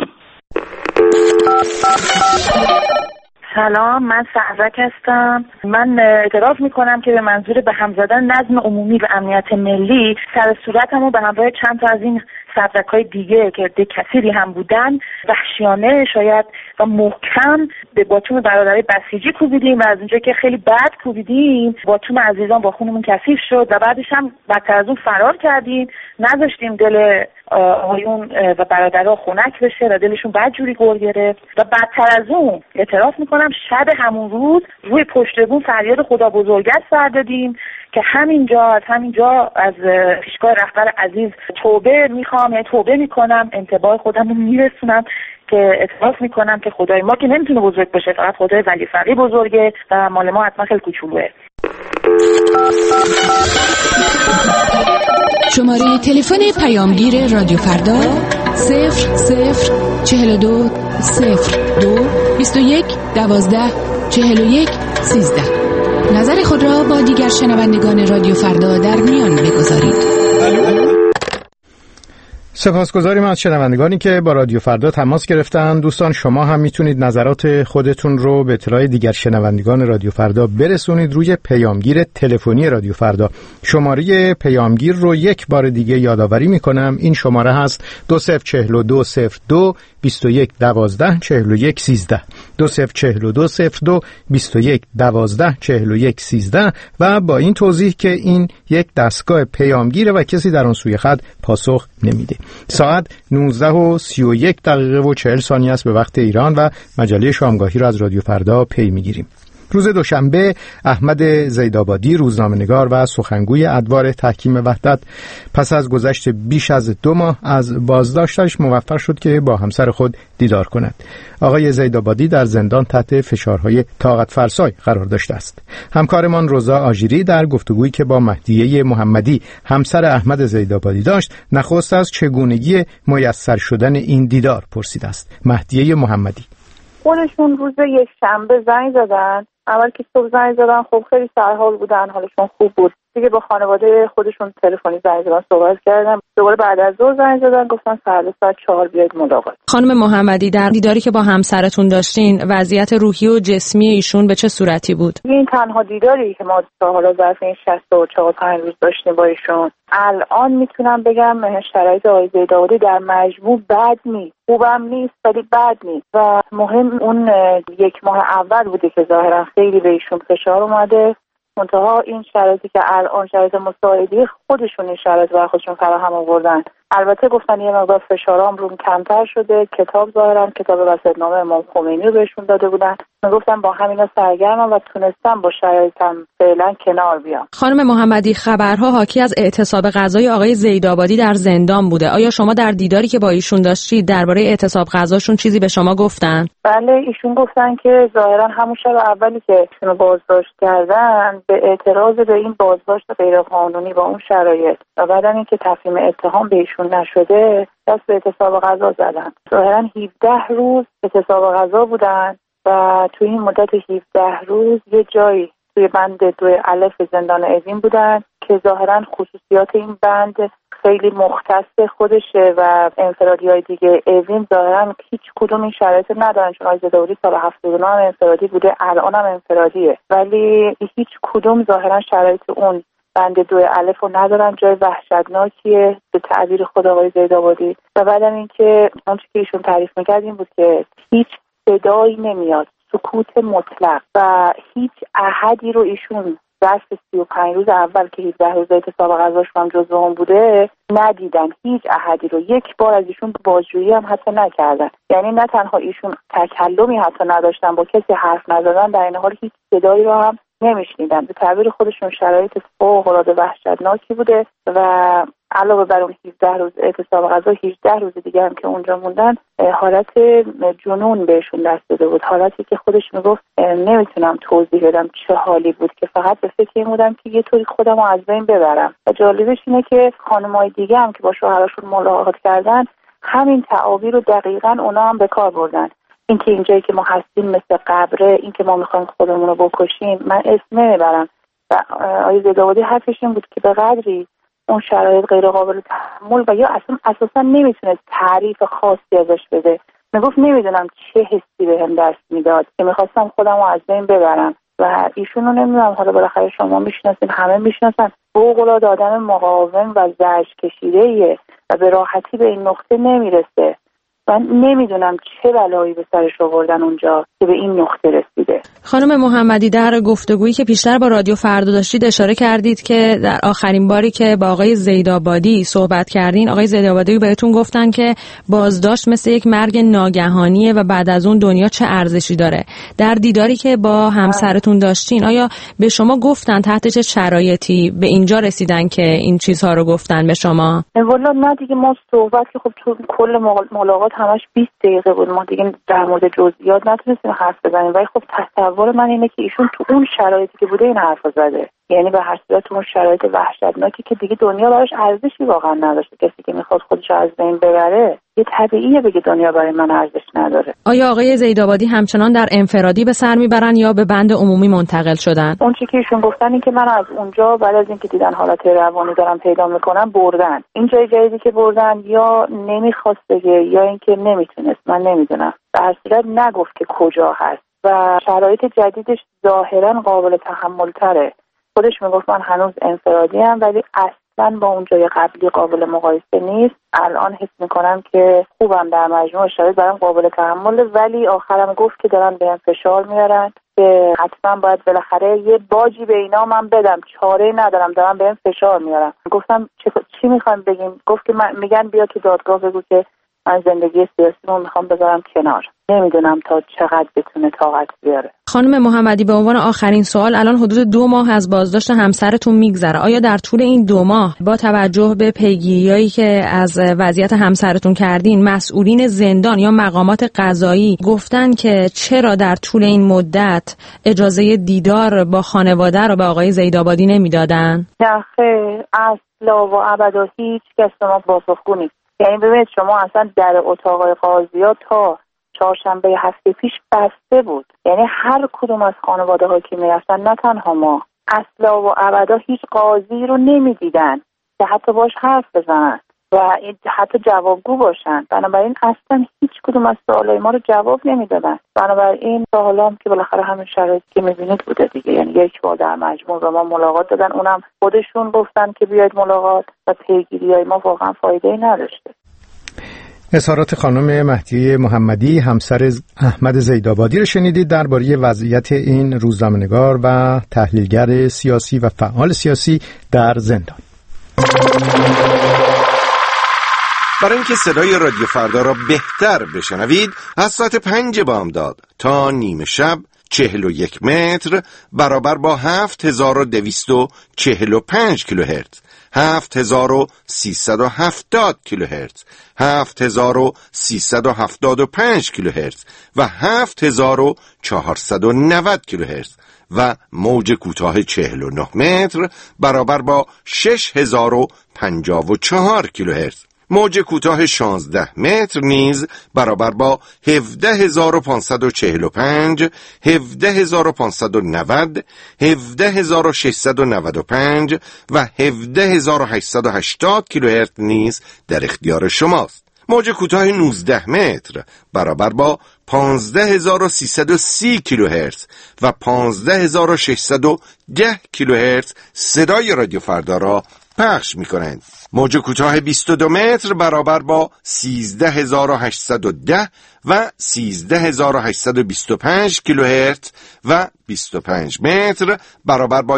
سلام، من سعزک هستم. من اعتراف میکنم که به منظور به هم زدن نظم عمومی و امنیت ملی سر صورتمو به همراه چند تا از این سبزک‌های دیگه که عده کثیری هم بودن وحشیانه شاید و محکم به باتوم برادرای بسیجی کوبیدیم و از اونجا که خیلی بد کوبیدیم باتوم عزیزان با خونمون کثیف شد و بعدش هم بدتر از اون فرار کردیم، نذاشتیم دل آقایون و برادرها خنک بشه و دلشون بدجوری گل گرفت و بدتر از اون اعتراف میکنم شب همون روز روی پشت بوم فریاد خدا بزرگت سر دادیم که همینجا از پیشگاه رهبر عزیز توبه میکنم، انتباه خودم رو میرسونم که اعتراف میکنم که خدای ما که نمیتونه بزرگ باشه، فقط خدای ولی فقیه بزرگه و مال ما حتما خیلی کوچولوئه. شماره تلفن پیامگیر رادیو فردا 0042 02 21 12 41 13. نظر خود را با دیگر شنوندگان رادیو فردا در میان بگذارید. سپاسگزاریم از شنوندگانی که با رادیو فردا تماس گرفتن. دوستان شما هم میتونید نظرات خودتون رو به اطلاع دیگر شنوندگان رادیو فردا برسونید روی پیامگیر تلفنی رادیو فردا. شماره پیامگیر رو یک بار دیگه یادآوری میکنم. این شماره هست 204202 21 12 41 13 204202 21 12 41 13 و با این توضیح که این یک دستگاه پیامگیره و کسی در اون سوی خط پاسخ نمیده. ساعت 19:31:40 است به وقت ایران و مجله شامگاهی را از رادیو فردا پی میگیریم. روز دوشنبه احمد زیدآبادی روزنامه‌نگار و سخنگوی ادوار تحکیم وحدت پس از گذشت بیش از 2 ماه از بازداشتش موفق شد که با همسر خود دیدار کند. آقای زیدآبادی در زندان تحت فشارهای طاقت فرسای قرار داشته است. همکارمان روزا آژیری در گفتگویی که با مهدیه محمدی همسر احمد زیدآبادی داشت نخست از چگونگی میسر شدن این دیدار پرسیده است. مهدیه محمدی: خودشون روز یک شنبه زنگ زدن. اول که صبح زنگ زدن خب خیلی سرحال بودن، حالشون خوب بود. دیگه با خانواده خودشون تلفنی زنگ زدن، صحبت کردم. دوباره بعد از ظهر زنگ زدن گفتن ساعت 4 بیاید ملاقات. خانم محمدی، در دیداری که با همسرتون داشتین وضعیت روحی و جسمی ایشون به چه صورتی بود؟ این تنها دیداری که ما تا حالا ظرف این 64 روز داشتیم با ایشون. الان میتونم بگم شرایط آقای زیدآبادی در مجموع بد نیست، خوبم نیست ولی بد نیست و مهم اون 1 ماه اول بوده که ظاهرا خیلی به ایشون فشار اومده. منتها این شرایطی که الان شرایط مساعدی خودشون این شرایط برای خودشون فراهم آوردن. البته گفتن یه مقدار فشارام روم کمتر شده. کتاب وصیت‌نامه امام خمینی رو بهشون داده بودن. من گفتم با همینا سرگرمم و تونستم با شرایطم فعلا کنار بیام. خانم محمدی، خبرها حاکی از اعتصاب غذای آقای زیدآبادی در زندان بوده. آیا شما در دیداری که با ایشون داشتید درباره اعتصاب غذاشون چیزی به شما گفتن؟ بله، ایشون گفتن که ظاهرا همون شب اولی که ایشون بازداشت کردن به اعتراض به این بازداشت غیرقانونی با اون شرایط و بعد اینکه تفهیم اتهام به ایشون نشده دست به اعتصاب غذا زدن. ظاهرا 17 روز اعتصاب غذا بودن و توی این مدت 17 روز یه جایی توی بند 2 الف زندان اوین بودن که ظاهرا خصوصیات این بند خیلی مختص خودشه و انفرادی‌های دیگه اوین ظاهرا هیچ کدوم این شرایط ندارن، چون آقای زیدآبادی سال 79 هم انفرادی بوده، الان هم انفرادیه، ولی هیچ کدوم ظاهرا شرایط اون بند 2 الف رو ندارن. جای وحشتناکیه به تعبیر خود آقای زیدآبادی. و بعدم اینکه آنچه که ایشون تعریف می‌کرد این بود که هیچ صدایی نمیاد، سکوت مطلق و هیچ احدی رو ایشون ظرف 35 روز اول که 17 روز اعتصاب غذاش هم جزو اون بوده ندیدن. هیچ احدی رو یک بار از ایشون بازجویی هم حتی نکردن. یعنی نه تنها ایشون تکلمی حتی نداشتن، با کسی حرف نزدن، در این حال هیچ صدایی رو هم نمیشنیدن. به تعبیر خودشون شرایط فوق‌العاده وحشتناکی بوده و علاوه بر اون 17 روز اعتصاب غذا 18 روز دیگه هم که اونجا موندن حالت جنون بهشون دست داده بود، حالتی که خودش میگفت نمیتونم توضیح بدم چه حالی بود که فقط به فکر این بودم که یه طوری خودم رو از بین ببرم. و جالبش اینه که خانمای دیگه هم که با شوهراشون ملاقات کردن همین تعابیر رو دقیقاً اونا هم به کار بردن. اینکه اینجایی که ما هستیم مثل قبره، اینکه ما میخوایم خودمون رو بکشیم. من اسم نمیبرم و آقای زیدآبادی حرفش این بود که به قدری اون شرایط غیر قابل تحمل و یا اساسا نمیتونه تعریف خاصی ازش بده. میگفت نمیدونم چه حسی بهم دست میداد که میخواستم خودم رو از بین ببرم. و ایشون رو نمیدونم، حالا بالاخره شما میشناسین، همه میشناسن، فوق‌العاده آدم مقاوم و زجر کشیده‌ایه و به راحتی به این نقطه نمیرسه. من نمیدونم چه بلایی به سرش آوردن اونجا که به این نقطه رسیده. خانم محمدی، در گفتگویی که پیشتر با رادیو فردا داشتید اشاره کردید که در آخرین باری که با آقای زیدآبادی صحبت کردین، آقای زیدآبادی بهتون گفتن که بازداشت مثل یک مرگ ناگهانیه و بعد از اون دنیا چه ارزشی داره. در دیداری که با همسرتون داشتین آیا به شما گفتن تحت چه شرایطی به اینجا رسیدن که این چیزها رو گفتن به شما؟ والا نه دیگه، ما صحبت که خب تو کل ملاقات همش 20 دقیقه بود، ما دیگه در مورد جزئیات نتونستیم حرف بزنیم. ولی خب تصور من اینه که ایشون تو اون شرایطی که بوده این حرفو زده، یعنی به هر صورت اون شرایط وحشتناکی که دیگه دنیا براش ارزشی واقعا نداشته. کسی که میخواد خودش از بین ببره یه طبیعیه بگه دنیا برای من ارزش نداره. آیا آقای زیدآبادی همچنان در انفرادی به سر میبرن یا به بند عمومی منتقل شدن؟ اون چیزی که ایشون گفتن این که من از اونجا بعد از اینکه دیدن حالت روانی دارم پیدا میکنم بردن. این جای جدیدی که بردن یا نمیخواست بگه یا اینکه نمیتونست، من نمیدونم. به هر صورت نگفت که کجا هست و شرایط جدیدش ظاهرا قابل تحمل تره. خودش میگفت من هنوز انفرادی ام ولی اصلا با اون جای قبلی قابل مقایسه نیست. الان حس میکنم که خوبم، در مجموع شرایط برام قابل تحمله، ولی آخرم گفت که دارن بهم فشار میارن که حتما باید بالاخره یه باجی به اینا من بدم، چاره ندارم، دارن بهم فشار میارن. گفتم چی میخوایم بگیم؟ گفت که میگن بیا تو دادگاه بگو که من زندگی سیاسیمو میخوام بذارم کنار. نمیدونم تا چقدر بتونه طاقت بیاره. خانم محمدی، به عنوان آخرین سوال، الان حدود 2 ماه از بازداشت همسرتون میگذره. آیا در طول این 2 ماه با توجه به پیگیریایی که از وضعیت همسرتون کردین، مسئولین زندان یا مقامات قضایی گفتن که چرا در طول این مدت اجازه دیدار با خانواده رو به آقای زیدآبادی نمیدادن؟ نه خیر، اصلا و ابدا هیچ کس ما پاسخگو نیست. یعنی ببینید شما اصلا در اتاق قاضی‌ها تا چهارشنبه هفته پیش بسته بود. یعنی هر کدوم از خانواده ها که میرفتن، نه تنها ما، اصلا و ابدا هیچ قاضی رو نمیدیدن که حتی باش حرف بزنن و حتی جوابگو باشن. بنابراین اصلا هیچ کدوم از سوالای ما رو جواب نمیدادن. بنابراین تا حالا هم که بالاخره همین شرایطی که میبینید بوده دیگه. یعنی یک بار در مجموع به ما ملاقات دادن، اونم خودشون گفتن که بیاید ملاقات و پیگیریای ما واقعا فایده‌ای نداشته. اظهارات خانم مهدیه محمدی، همسر احمد زیدآبادی رو شنیدید درباره وضعیت این روزنامه‌نگار و تحلیلگر سیاسی و فعال سیاسی در زندان. برای اینکه صدای رادیو فردا را بهتر بشنوید، از ساعت 5 بامداد تا نیم شب 41 متر برابر با 7245 کیلوهرتز، 7370 کیلوهرتز، 7375 کیلوهرتز و 7490 کیلوهرتز و موج کوتاه 49 متر برابر با 6054 کیلوهرتز. موج کوتاه 16 متر نیز برابر با 17545، 17590، 17695 و 17880 کیلوهرتز نیز در اختیار شماست. موج کوتاه 19 متر برابر با 15330 کیلوهرتز و 15610 کیلوهرتز صدای رادیو فردا را پخش می‌کنند. موج کوتاه 22 متر برابر با 13810 و 13825 کیلوهرتز و 25 متر برابر با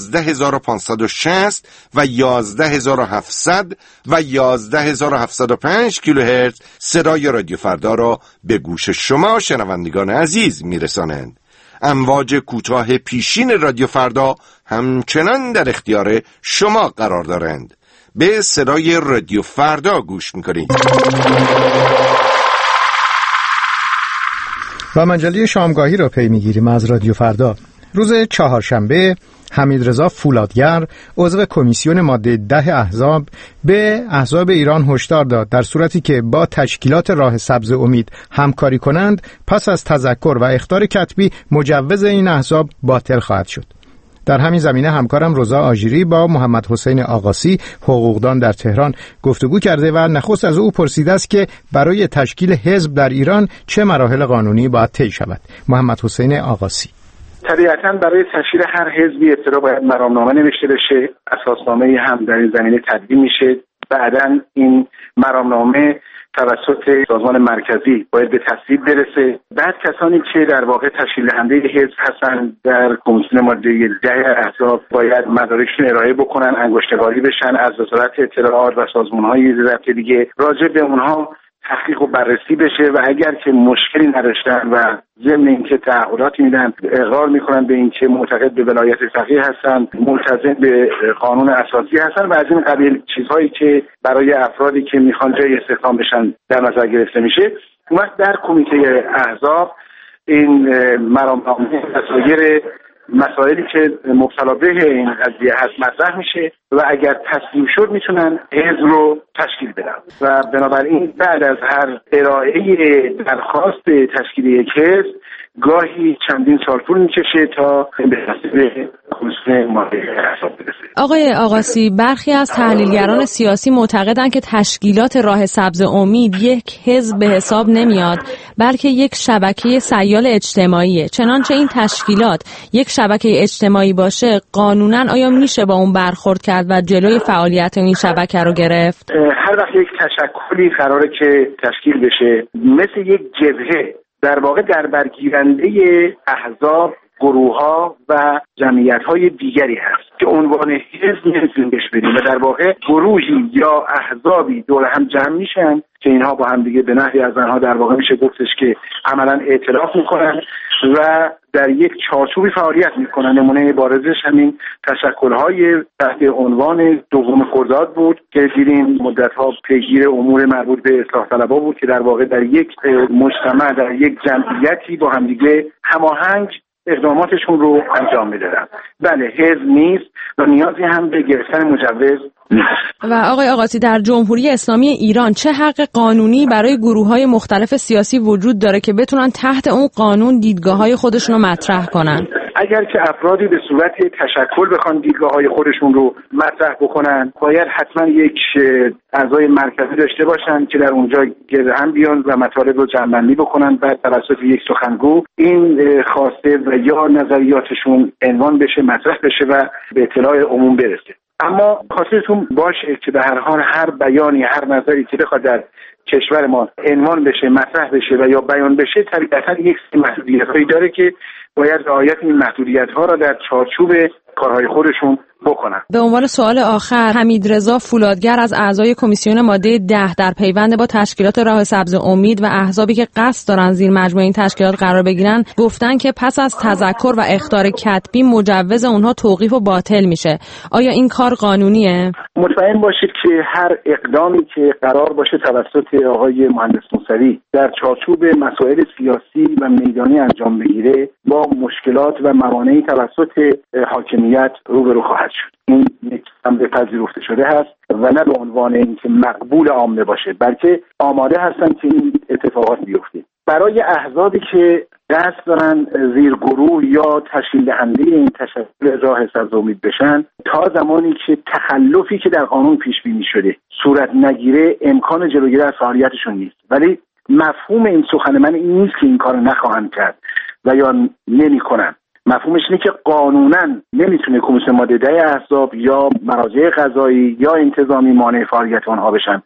11560 و 11700 و 11705 کیلوهرتز صدای رادیو فردا را به گوش شما شنوندگان عزیز میرسانند. امواج کوتاه پیشین رادیو فردا همچنان در اختیار شما قرار دارند. به صدای رادیو فردا گوش میکنید. و مجله شامگاهی را پی میگیریم از رادیو فردا. روز چهارشنبه حمیدرضا فولادگر عضو کمیسیون ماده 10 احزاب به احزاب ایران هشدار داد در صورتی که با تشکیلات راه سبز امید همکاری کنند پس از تذکر و اخطار کتبی مجوز این احزاب باطل خواهد شد. در همین زمینه همکارم رضا آژیری با محمد حسین آقاسی حقوقدان در تهران گفتگو کرده و نخست از او پرسیده است که برای تشکیل حزب در ایران چه مراحل قانونی باید طی شود. محمد حسین آقاسی: طبیعتاً برای تشکیل هر حزبی ابتدا باید مرامنامه نوشته بشه، اساسنامه هم در این زمینه تدوین میشه. بعداً این مرامنامه توسط سازمان مرکزی باید به تصویب برسه. بعد کسانی که در واقع تشکیل دهنده حزب هستن در کمیسیون ماده 10 احزاب باید مدارکشون ارائه بکنن، انگشتگاری بشن از وزارت اطلاعات و سازمان‌های ضبط دیگه، راجع به اونها تحقیق و بررسی بشه و اگر که مشکلی نداشتن و ضمن اینکه تعهداتی میدن اقرار میکنن به اینکه معتقد به ولایت فقیه هستن، ملتزم به قانون اساسی هستن و از این قبیل چیزهایی که برای افرادی که میخوان جای استخدام بشن در نظر گرفته میشه، اون وقت در کمیته احزاب این مرامنامه و سایر مسائلی که مبتلا به این قضیه هست مطرح میشه و اگر تصمیم شد میتونن حزب رو تشکیل بدن و بنابراین بعد از هر ارائه درخواست تشکیل یک حزب گاهی چندین سال طول میکشه تا به تصویب کمیسیون ماده احزاب برسه. آقای آقاسی، برخی از تحلیلگران سیاسی معتقدند که تشکیلات راه سبز امید یک حزب به حساب نمیاد بلکه یک شبکه سیال اجتماعیه. چنانچه این تشکیلات یک شبکه اجتماعی باشه قانونا آیا میشه با اون برخورد کرد و جلوی فعالیت این شبکه رو گرفت؟ هر وقت یک تشکلی قراره که تشکیل بشه مثل یک جبهه در واقع در برگیرنده احزاب، گروه‌ها و جمعیت‌های دیگری هست که عنوان حزب نمی‌تونیم بهش بدیم و در واقع گروهی یا احزابی دور هم جمع میشن که اینها با هم دیگه به نحوی از آنها در واقع میشه گفتش که عملاً ائتلاف میکنن و در یک چارچوبی فعالیت میکنن. نمونه بارزش همین تشکل‌های تحت عنوان دوم خرداد بود که دیدیم مدت‌ها پیگیر امور مربوط به اصلاح طلبها بود که در واقع در یک مجتمع، در یک جمعیتی با هم دیگه هماهنگ اقداماتشون رو انجام میدادن. بله، حزب نیست و نیازی هم به گرفتن مجوز نیست. و آقای آقاسی، در جمهوری اسلامی ایران چه حق قانونی برای گروه‌های مختلف سیاسی وجود داره که بتونن تحت اون قانون دیدگاه‌های خودشون رو مطرح کنن؟ اگر که افرادی به صورت تشکل بخوان دیدگاه‌های خودشون رو مطرح بکنن، باید حتما یک اعضای مرکزی داشته باشن که در اونجا گرد هم بیان و مطالب رو جمع‌بندی بکنن، بعد توسط یک سخنگو این خواسته و یا نظریاتشون عنوان بشه، مطرح بشه و به اطلاع عموم برسه. اما خاطرتون باشه که به هر حال هر بیانی، هر نظری که بخواد در کشور ما عنوان بشه، مطرح بشه و یا بیان بشه، طبیعتاً یک سری محدودیت‌هایی داره که باید رعایت این محدودیت‌ها را در چارچوب کارهای خودشون بکنن. به عنوان سوال آخر، حمیدرضا فولادگر از اعضای کمیسیون ماده 10 در پیوند با تشکیلات راه سبز امید و احزابی که قصد دارن زیر مجموعه این تشکیلات قرار بگیرن گفتن که پس از تذکر و اخطار کتبی مجوز اونها توقیف و باطل میشه. آیا این کار قانونیه؟ مطمئن باشید که هر اقدامی که قرار باشه توسط آقای مهندس موسوی در چارچوب مسائل سیاسی و میدانی انجام بگیره با مشکلات و موانعی توسط حاکمیت روبرو خواهد شد. این یک امر پذیرفته شده هست و نه به عنوان اینکه مقبول عامه باشه، بلکه آماده هستن که این اتفاقات بیفته. برای احزابی که دست دارن زیر گروه یا تشکیل دهنده این تشکل راه سبز امید بشن، تا زمانی که تخلفی که در قانون پیش بینی شده صورت نگیره امکان جلوگیری از فعالیتشون نیست. ولی مفهوم این سخن من این نیست که این کارو نخواهند کرد و یا نمی‌کنن. مفهومش اینه که قانونا نمیتونه کمیسیون ماده 10 احزاب یا مراجع قضایی یا انتظامی مانع فعالیت آنها بشن.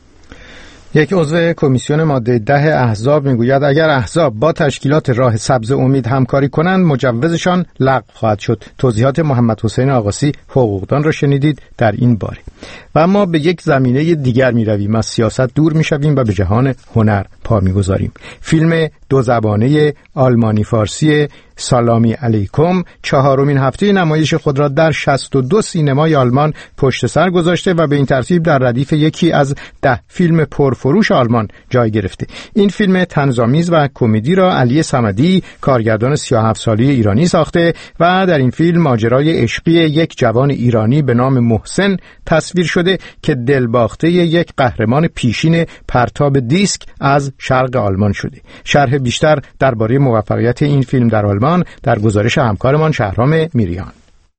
یک عضو کمیسیون ماده 10 احزاب میگوید اگر احزاب با تشکیلات راه سبز امید همکاری کنند مجوزشان لغو خواهد شد. توضیحات محمد حسین آقاسی حقوقدان را شنیدید در این باره. و اما به یک زمینه دیگر می رویم، از سیاست دور می شویم و به جهان هنر پا می گذاریم. فیلم دو زبانه آلمانی فارسی سالامی علیکم 4مین هفته نمایش خود را در 62 سینمای آلمان پشت سر گذاشته و به این ترتیب در ردیف یکی از 10 فیلم پرفروش آلمان جای گرفته. این فیلم طنزآمیز و کمدی را علی صمدی، کارگردان 37 ساله ایرانی ساخته و در این فیلم ماجرای عشقی یک جوان ایرانی به نام محسن تصویر شده که دلباخته یک قهرمان پیشین پرتاب دیسک از شرق آلمان شده. شرح بیشتر درباره موفقیت این فیلم در آلمان در گزارش همکارمان شهرام میریان.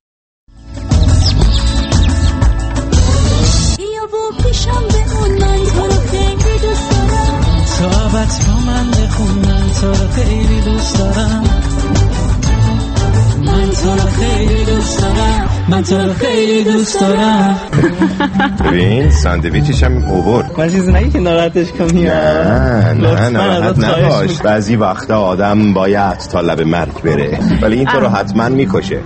من تو رو خیلی دوست دارم. ببین ساندویچش هم اوورد. من چیزی نگی که ناراحتش کنی. نه ناراحت نباش. بعضی وقتا آدم باید تا لب مرگ بره ولی این تو رو حتما میکشه.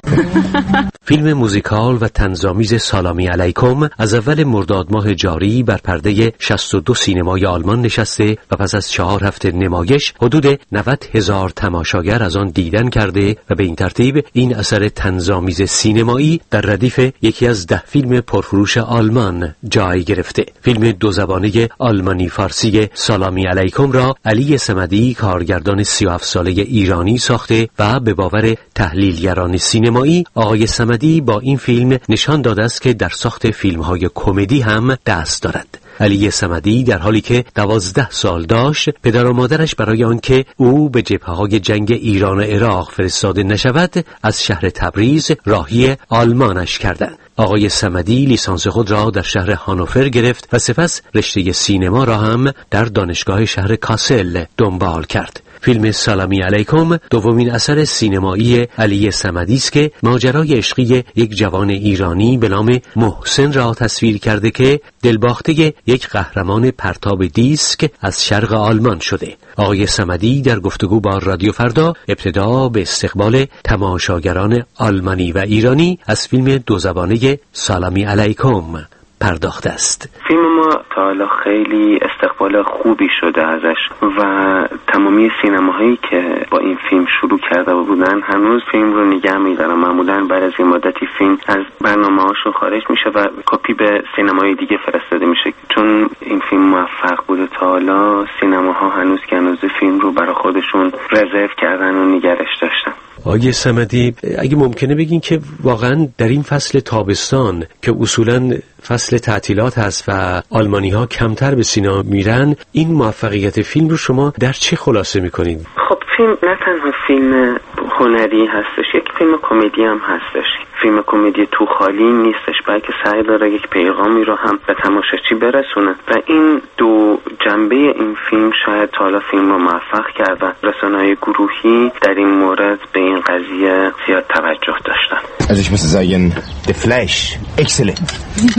فیلم موزیکال و طنزآمیز سالامی علیکم از اول مرداد ماه جاری بر پرده 62 سینمای آلمان نشسته و پس از 4 هفته نمایش حدود 90,000 تماشاگر از آن دیدن کرده و به این ترتیب این اثر طنزآمیز سینمایی در ردیف یکی از 10 فیلم پرفروش آلمان جای گرفته. فیلم دو زبانه آلمانی فارسی سالامی علیکم را علی صمدی، کارگردان 37 ساله ایرانی ساخته و به باور تحلیلگران سینمایی آقای صمدی با این فیلم نشان داده است که در ساخت فیلم‌های کمدی هم دست دارد. علی صمدی در حالی که 12 سال داشت، پدر و مادرش برای آنکه او به جبهه‌های جنگ ایران و عراق فرستاده نشود از شهر تبریز راهی آلمانش کردند. آقای صمدی لیسانس خود را در شهر هانوفر گرفت و سپس رشته سینما را هم در دانشگاه شهر کاسل دنبال کرد. فیلم سالامی علیکم دومین اثر سینمایی علی صمدی است که ماجرای عشقی یک جوان ایرانی به نام محسن را تصویر کرده که دلباخته یک قهرمان پرتاب دیسک از شرق آلمان شده. آقای صمدی در گفتگو با رادیو فردا ابتدا به استقبال تماشاگران آلمانی و ایرانی از فیلم دو زبانه سالامی علیکم پرداخته است. فیلم ما تا حالا خیلی استقبال خوبی شده ازش و تمامی سینماهایی که با این فیلم شروع کرده بودن هنوز فیلم رو نگه می‌دارن. معمولاً بعد از این مدتی فیلم از برنامه‌هاشون خارج میشه و کپی به سینمای دیگه فرستاده میشه. چون این فیلم موفق بوده تا حالا سینماها هنوز فیلم رو برای خودشون رزرو کردن و نگرش داشتن. آقای صمدی، اگه ممکنه بگین که واقعا در این فصل تابستان که اصولاً فصل تعطیلات هست و آلمانی ها کمتر به سینما میرن، این موفقیت فیلم رو شما در چه خلاصه میکنین؟ خب فیلم نه تنها فیلم هنری هستش، یک فیلم کمدی هم هستش. فیلم کمدی تو خالی نیستش، بلکه سعی داره یک پیغامی رو هم به تماشاچی برسونه و این دو جنبه این فیلم شاید تا حالا فیلم رو موفق کردن. رسانه‌های گروهی در این مورد به این قضیه زیاد توجه داشتن. ازش مثل زاین د فلش اکسلنت.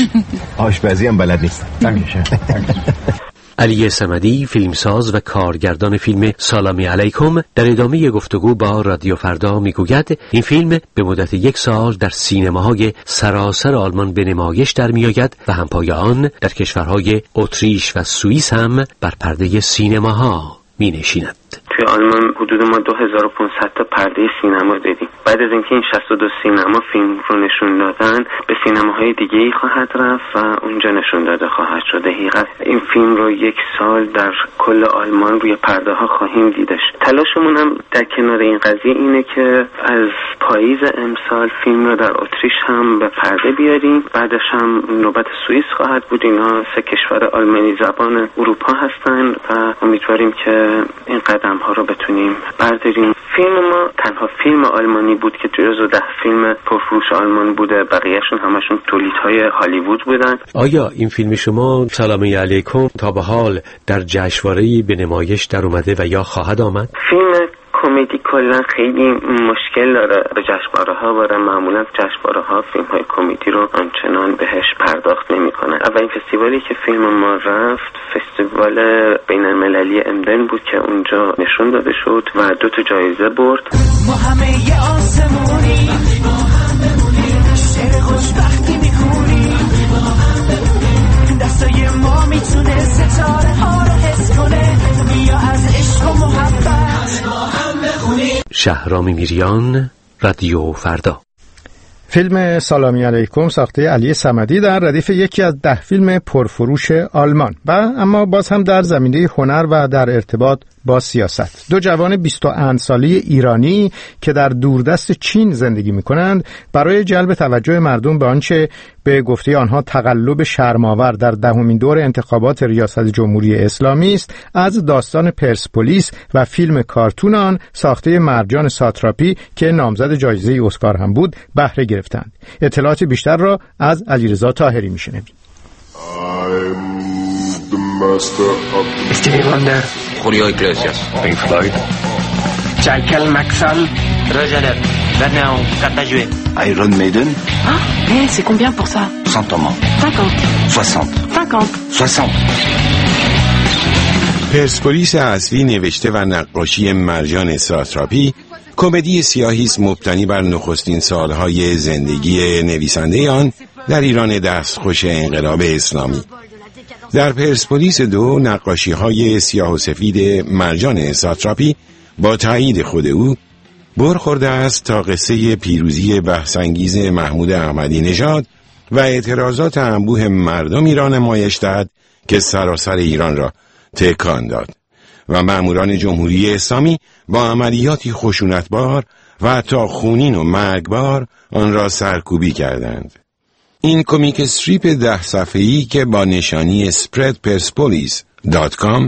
آشپزی هم بلد نیست. علی صمدی، فیلمساز و کارگردان فیلم سالامی علیکم، در ادامه گفتگو با رادیو فردا میگوید این فیلم به مدت 1 سال در سینماهای سراسر آلمان به نمایش در میآید و همپای آن در کشورهای اتریش و سوئیس هم بر پرده سینماها می نشیند. توی آلمان حدود ما 2500 تا پرده سینما دیدیم. بعد از اینکه این 62 سینما فیلم رو نشون دادن، به سینماهای دیگه‌ای خواهد رفت و اونجا نشون داده خواهد شد. حقیقت این فیلم رو 1 سال در کل آلمان روی پرده ها خواهیم دیدش. تلاشمون هم در کنار این قضیه اینه که از پاییز امسال فیلم رو در اتریش هم به پرده بیاریم. بعدش هم نوبت سوئیس خواهد بود. اینا 3 کشور آلمانی زبان اروپا هستن و امیدواریم که این قدم ها رو بتونیم برداریم. فیلم ما تنها فیلم آلمانی بود که جزو 10 فیلم پرفروش آلمان بوده، بقیه‌شون همشون تولیدهای هالیوود بودن. آیا این فیلم شما سالامی علیکم تا به حال در جشنواره‌ای به نمایش در اومده و یا خواهد آمد؟ فیلم کمدی کلا خیلی مشکل داره به جشنواره‌ها بره. معمولا جشنواره‌ها فیلم‌های کمدی رو آنچنان بهش پرداخت نمی‌کنه. اولین فستیوالی که فیلم ما رفت فستیوال بین‌المللی امدن بود که اونجا نشون داده شد و 2 تا جایزه برد. ما همه یه آسمونی، ما هم بمونیم، شعر خوشبختی می‌خونیم، دستای ما میتونه ستاره ها رو حس کنه، بیا از عشق و محبت شهرام میریان، رادیو فردا. فیلم سلامی علیکم ساخته علی صمدی در ردیف یکی از 10 فیلم پرفروش آلمان و اما باز هم در زمینه هنر و در ارتباط با سیاست. 2 جوان 22 ساله ایرانی که در دوردست چین زندگی می‌کنند برای جلب توجه مردم به آنچه به گفته آنها تقلب شرم‌آور در 10مین دور انتخابات ریاست جمهوری اسلامی است، از داستان پرسپولیس و فیلم کارتون آن ساخته مرجان ساتراپی که نامزد جایزه اسکار هم بود بهره گرفتند. اطلاعات بیشتر را از علیرضا طاهری می‌شنوید. Stevie Wonder, Julio Iglesias, Pink Floyd, Michael Jackson, Roger Bernard Catagüe, Iron Maiden. Ah, mais c'est combien pour ça? 100 ans. 50. 60. 50. 60. پرسپولیس اصلی نوشته و نقاشی مرجان ساتراپی کمدی سیاهی است مبتنی بر نخستین سالهای زندگی نویسنده آن در ایران دستخوش انقلاب اسلامی. در پرسپولیس 2 نقاشی‌های سیاه و سفید مرجان ساتراپی با تایید خود او برخورده است تا قصه پیروزی بحث‌انگیز محمود احمدی نژاد و اعتراضات انبوه مردمی را نمایش دهد که سراسر ایران را تکان داد و ماموران جمهوری اسلامی با عملیاتی خشونتبار و حتی خونین و مرگبار آن را سرکوبی کردند. این کمیک استریپ 10 صفحه‌ای که با نشانی spreadpersepolis.com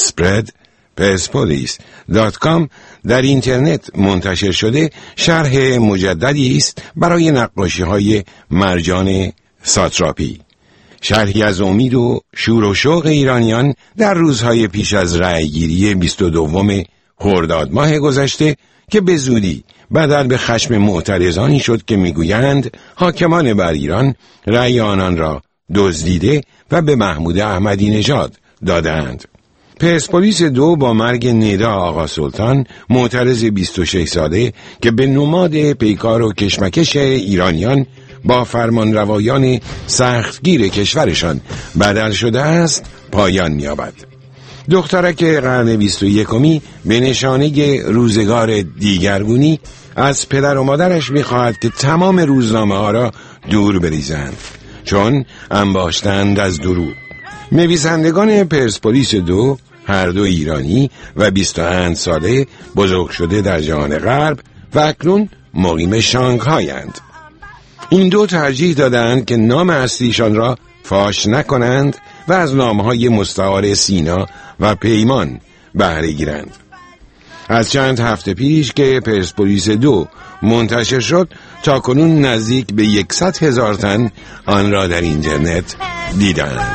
spreadpersepolis.com در اینترنت منتشر شده شرح مجددی است برای نقاشی‌های مرجان ساتراپی. شرحی از امید و شور و شوق ایرانیان در روزهای پیش از رأیگیری 22 خرداد ماه گذشته که به زودی بدل به خشم معترضانی شد که میگویند حاکمان بر ایران رأی آنان را دزدیده و به محمود احمدی نژاد دادند. پرسپولیس 2 با مرگ ندا آقا سلطان، معترض 26 ساله که به نماد پیکار و کشمکش ایرانیان با فرمانروایان سختگیر کشورشان بدل شده است، پایان می‌یابد. دخترک قرن 21 به نشانه روزگار دیگرگونی از پدر و مادرش می‌خواهد که تمام روزنامه‌ها را دور بریزند، چون انباشتند از دروغ. نویسندگان پرسپولیس 2 هر دو ایرانی و 22 ساله بزرگ شده در جهان غرب و اکنون مقیم شانگهایند. این 2 ترجیح دادند که نام اصلیشان را فاش نکنند و از نامهای مستعار سینا و پیمان بهره گیرند. از چند هفته پیش که پرسپولیس 2 منتشر شد تا کنون نزدیک به 100,000 تن آن را در اینترنت دیدند.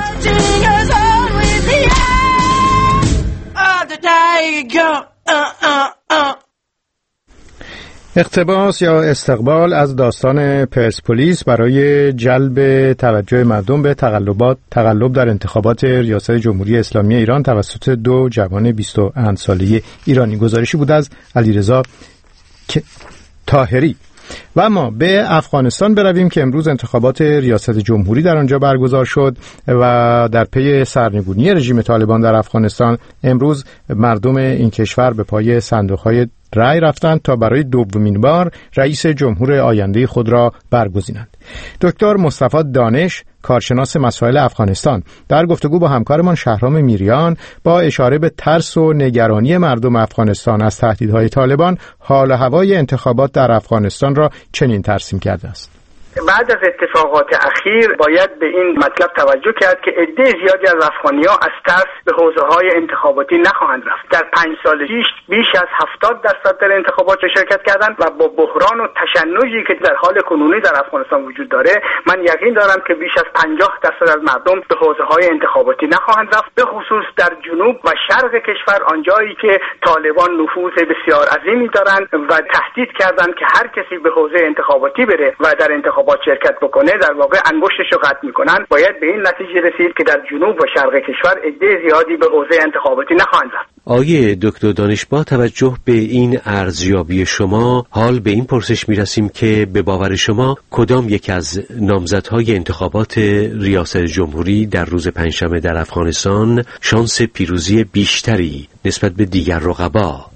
اقتباس یا استقبال از داستان پرسپولیس برای جلب توجه مردم به تقلب در انتخابات ریاست جمهوری اسلامی ایران توسط 2 جوان 22 ساله ایرانی. گزارشی بود از علیرضا طاهری. و اما به افغانستان برویم که امروز انتخابات ریاست جمهوری در آنجا برگزار شد و در پی سرنگونی رژیم طالبان در افغانستان امروز مردم این کشور به پای صندوق‌های رای رفتند تا برای 2مین بار رئیس جمهور آینده خود را برگزینند. دکتر مصطفی دانش، کارشناس مسائل افغانستان، در گفتگو با همکارمان شهرام میریان با اشاره به ترس و نگرانی مردم افغانستان از تهدیدهای طالبان، حال و هوای انتخابات در افغانستان را چنین ترسیم کرده است. بعد از اتفاقات اخیر باید به این مطلب توجه کرد که عده زیادی از افغانی‌ها از ترس به حوزه‌های انتخاباتی نخواهند رفت. در 5 سال پیش بیش از 70% در انتخابات شرکت کردند و با بحران و تشنجی که در حال کنونی در افغانستان وجود داره، من یقین دارم که بیش از 50% از مردم به حوزه‌های انتخاباتی نخواهند رفت، به خصوص در جنوب و شرق کشور، آنجایی که طالبان نفوذ بسیار عظیمی دارند و تهدید کردند که هر کسی به حوزه انتخاباتی بره و در انتخابات شرکت بکنه در واقع انگشتش رو قطع میکنن. باید به این نتیجه رسید که در جنوب و شرق کشور عده زیادی به حوزه انتخاباتی نخواهند رفت. آقای دکتر دانش، با توجه به این ارزیابی شما حال به این پرسش میرسیم که به باور شما کدام یک از نامزدهای انتخابات ریاست جمهوری در روز پنجشنبه در افغانستان شانس پیروزی بیشتری نسبت به دیگر رقبا داره؟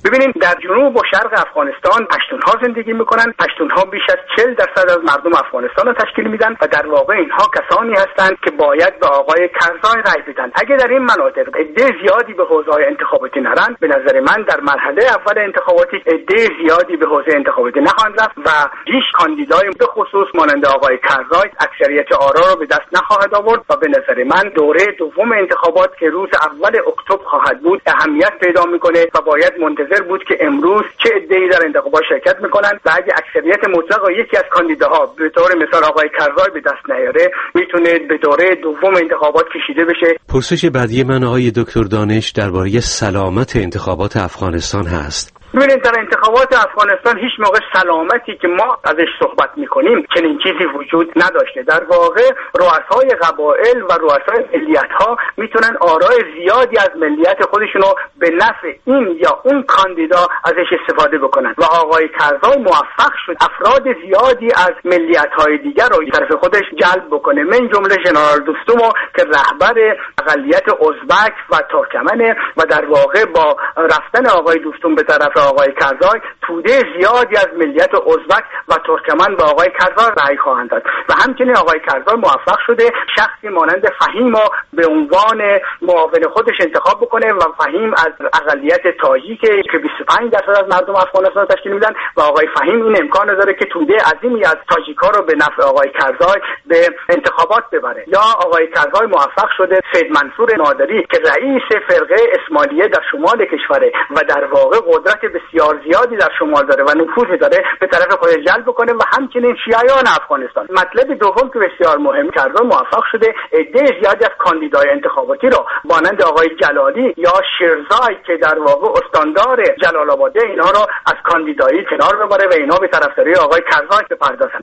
ببینید در جنوب و شرق افغانستان پشتونها زندگی میکنن. پشتونها بیش از 40% از مردم افغانستان رو تشکیل میدن و در واقع اینها کسانی هستند که باید به آقای کرزای رأی بدن. اگه در این مناطق عده زیادی به حوزه‌های انتخاباتی نرن، به نظر من در مرحله اول انتخاباتی عده زیادی به حوزه انتخاباتی نخواهند رفت و هیچ کاندیدای به خصوص مانند آقای کرزای اکثریت آرا رو به دست نخواهد آورد و به نظر من دوره دوم انتخابات که روز اول اکتبر خواهد بود اهمیت پیدا میکنه و باید منتظر بود که امروز چه عده‌ای در انتخابات شرکت میکنن و اگه اکثریت مطلق یکی از کاندیداها به طور مثال آقای کرزای به دست نیاره میتونه به دوره دوم انتخابات کشیده بشه. پرسش بعدی من آقای دکتر دانش درباره سلامت انتخابات افغانستان هست. ببینید در انتخابات افغانستان هیچ موقع سلامتی که ما ازش صحبت میکنیم چنین چیزی وجود نداشته. در واقع رؤسای قبایل و رؤسای ملیت‌ها میتونن آرای زیادی از ملیت خودشونو به نفع این یا اون کاندیدا ازش استفاده بکنن و آقای کرزای موفق شد افراد زیادی از ملیت‌های دیگر رو طرف خودش جلب بکنه، من جمله ژنرال دوستومو که رهبر اقلیت ازبک و ترکمنه و در واقع با رفتن آقای دوستوم به طرف آقای کرزای توده زیادی از ملیت ازبک و ترکمن به آقای کرزای رأی خواهند داد و همچنین آقای کرزای موفق شده شخصی مانند فهیم رو به عنوان معاون خودش انتخاب بکنه و فهیم از اقلیت تاجیک که 25% از مردم افغانستان تشکیل میدن و آقای فهیم این امکان داره که توده عظیمی از تاجیک‌ها رو به نفع آقای کرزای به انتخابات ببره. یا آقای کرزای موفق شده سید منصور نادری که رئیس فرقه اسماعیلیه در شمال کشوره و در واقع قدرت بسیار زیادی در شمال داره و نفوذی داره به طرف خودش جلب کنه و همچنین شیعیان افغانستان. مطلب دوم که بسیار مهم کرده موفق شده عده زیادی از کاندیدای انتخاباتی رو مانند آقای جلالی یا شیرزای که در واقع استاندار جلال آباد اینها رو از کاندیدایی کنار ببره و اینا به طرفداری آقای کرزای بپردازن.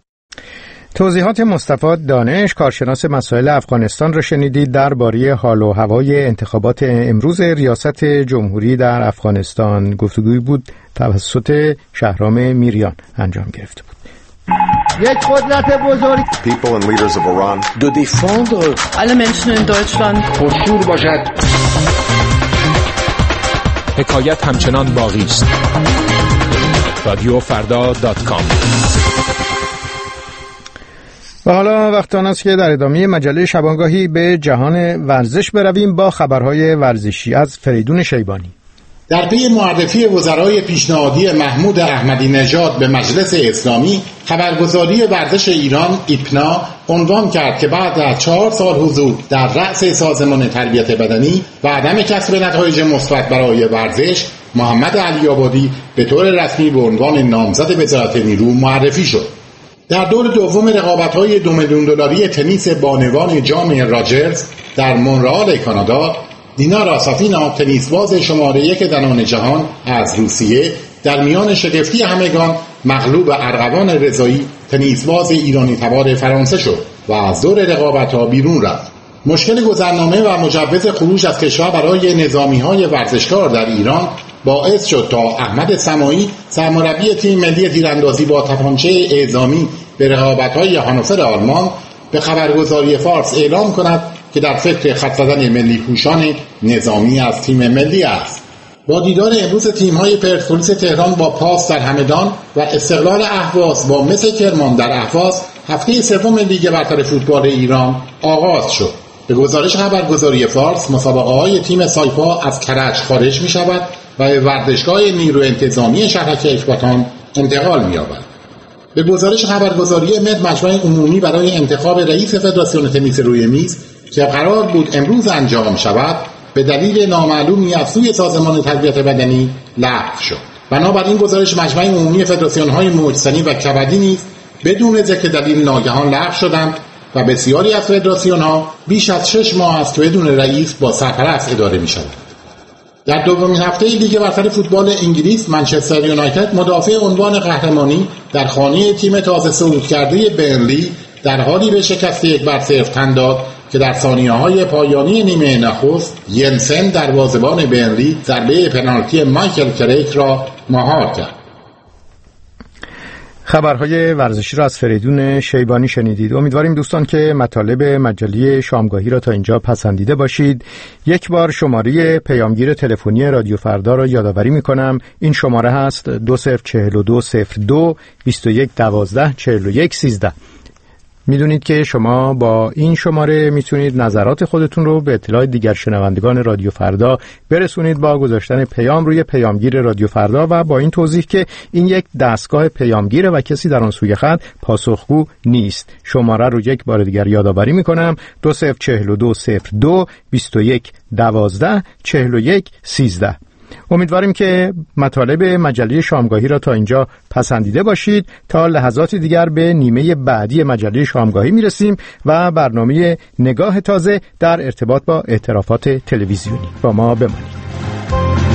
توضیحات مصطفی دانش کارشناس مسائل افغانستان را شنیدید درباره حال و هوای انتخابات امروز ریاست جمهوری در افغانستان. گفتگویی بود توسط شهرام میریان انجام گرفته بود. یک قدرت بزرگ People and leaders of Iran de défendre alle Menschen in Deutschland پرشور باشد. حکایت همچنان باقی است. رادیوفردا.com. و حالا وقت آن است که در ادامه مجله شبانگاهی به جهان ورزش برویم با خبرهای ورزشی از فریدون شیبانی. در پی معرفی وزرای پیشنهادی محمود احمدی نژاد به مجلس اسلامی، خبرگزاری ورزش ایران ایپنا عنوان کرد که بعد از 4 سال حضور در رأس سازمان تربیت بدنی و عدم کسب نتایج مثبت برای ورزش، محمد علی آبادی به طور رسمی به عنوان نامزد وزارت نیرو معرفی شد. در دور دوم رقابت‌های $2 میلیون تنیس بانوان جام راجرز در مونرئال کانادا، دینا راسافینا تنیسباز شماره 1 زنان جهان از روسیه در میان شگفتی همگان مغلوب ارغوان رضایی تنیسباز ایرانی تبار فرانسه شد و از دور رقابت‌ها بیرون رفت. مشکل گذرنامه و مجوز خروج از کشور برای نظامی‌های ورزشکار در ایران باعث شد تا احمد سماعی سرمربی تیم ملی تیراندازی با تپانچه اعزامی به رقابت‌های هانوفر آلمان به خبرگزاری فارس اعلام کند که در فکر خط زدن ملی پوشان نظامی از تیم ملی است. با دیدار امروز تیم‌های پرسپولیس تهران با پاس در همدان و استقلال اهواز با مس کرمان در اهواز، هفته سوم لیگ برتر فوتبال ایران آغاز شد. به گزارش خبرگزاری فارس، مسابقه‌های تیم سایپا از کرج خارج می‌شود و به ورزشگاه نیرو انتظامی شهرک اکباتان انتقال می‌یابد. به گزارش خبرگزاری مد، مجمع عمومی برای انتخاب رئیس فدراسیون تنیس روی میز که قرار بود امروز انجام شود، به دلیل نامعلومی از سوی سازمان تربیت بدنی لغو شد. بنابراین گزارش مجمع عمومی فدراسیون‌های موج‌زنی و کبدی نیز بدون ذکر دلیل ناگهان لغو شدند و بسیاری از فدراسیون‌ها بیش از 6 ماه است که بدون رئیس با سرپرست اداره می‌شوند. در دومین هفته لیگ برتر فوتبال انگلیس، منچستر یونایتد مدافع عنوان قهرمانی در خانه تیم تازه صعود کرده برنلی در حالی به شکست 1-0 تن داد که در ثانیه‌های پایانی نیمه نخست ینسن دروازه‌بان برنلی ضربه پنالتی مایکل کریک را مهار کرد. خبرهای ورزشی را از فریدون شیبانی شنیدید. امیدواریم دوستان که مطالب مجله شامگاهی را تا اینجا پسندیده باشید. یک بار شماره پیامگیر تلفنی رادیو فردا را یادآوری می‌کنم. این شماره هست 204202 2112 4113. میدونید که شما با این شماره میتونید نظرات خودتون رو به اطلاع دیگر شنوندگان رادیو فردا برسونید با گذاشتن پیام روی پیامگیر رادیو فردا و با این توضیح که این یک دستگاه پیامگیره و کسی در آن سوی خط پاسخگو نیست. شماره رو یک بار دیگر یادآوری میکنم 204202 2112 4113. امیدواریم که مطالب مجله شامگاهی را تا اینجا پسندیده باشید. تا لحظات دیگر به نیمه بعدی مجله شامگاهی میرسیم و برنامه نگاه تازه در ارتباط با اعترافات تلویزیونی. با ما بمانید.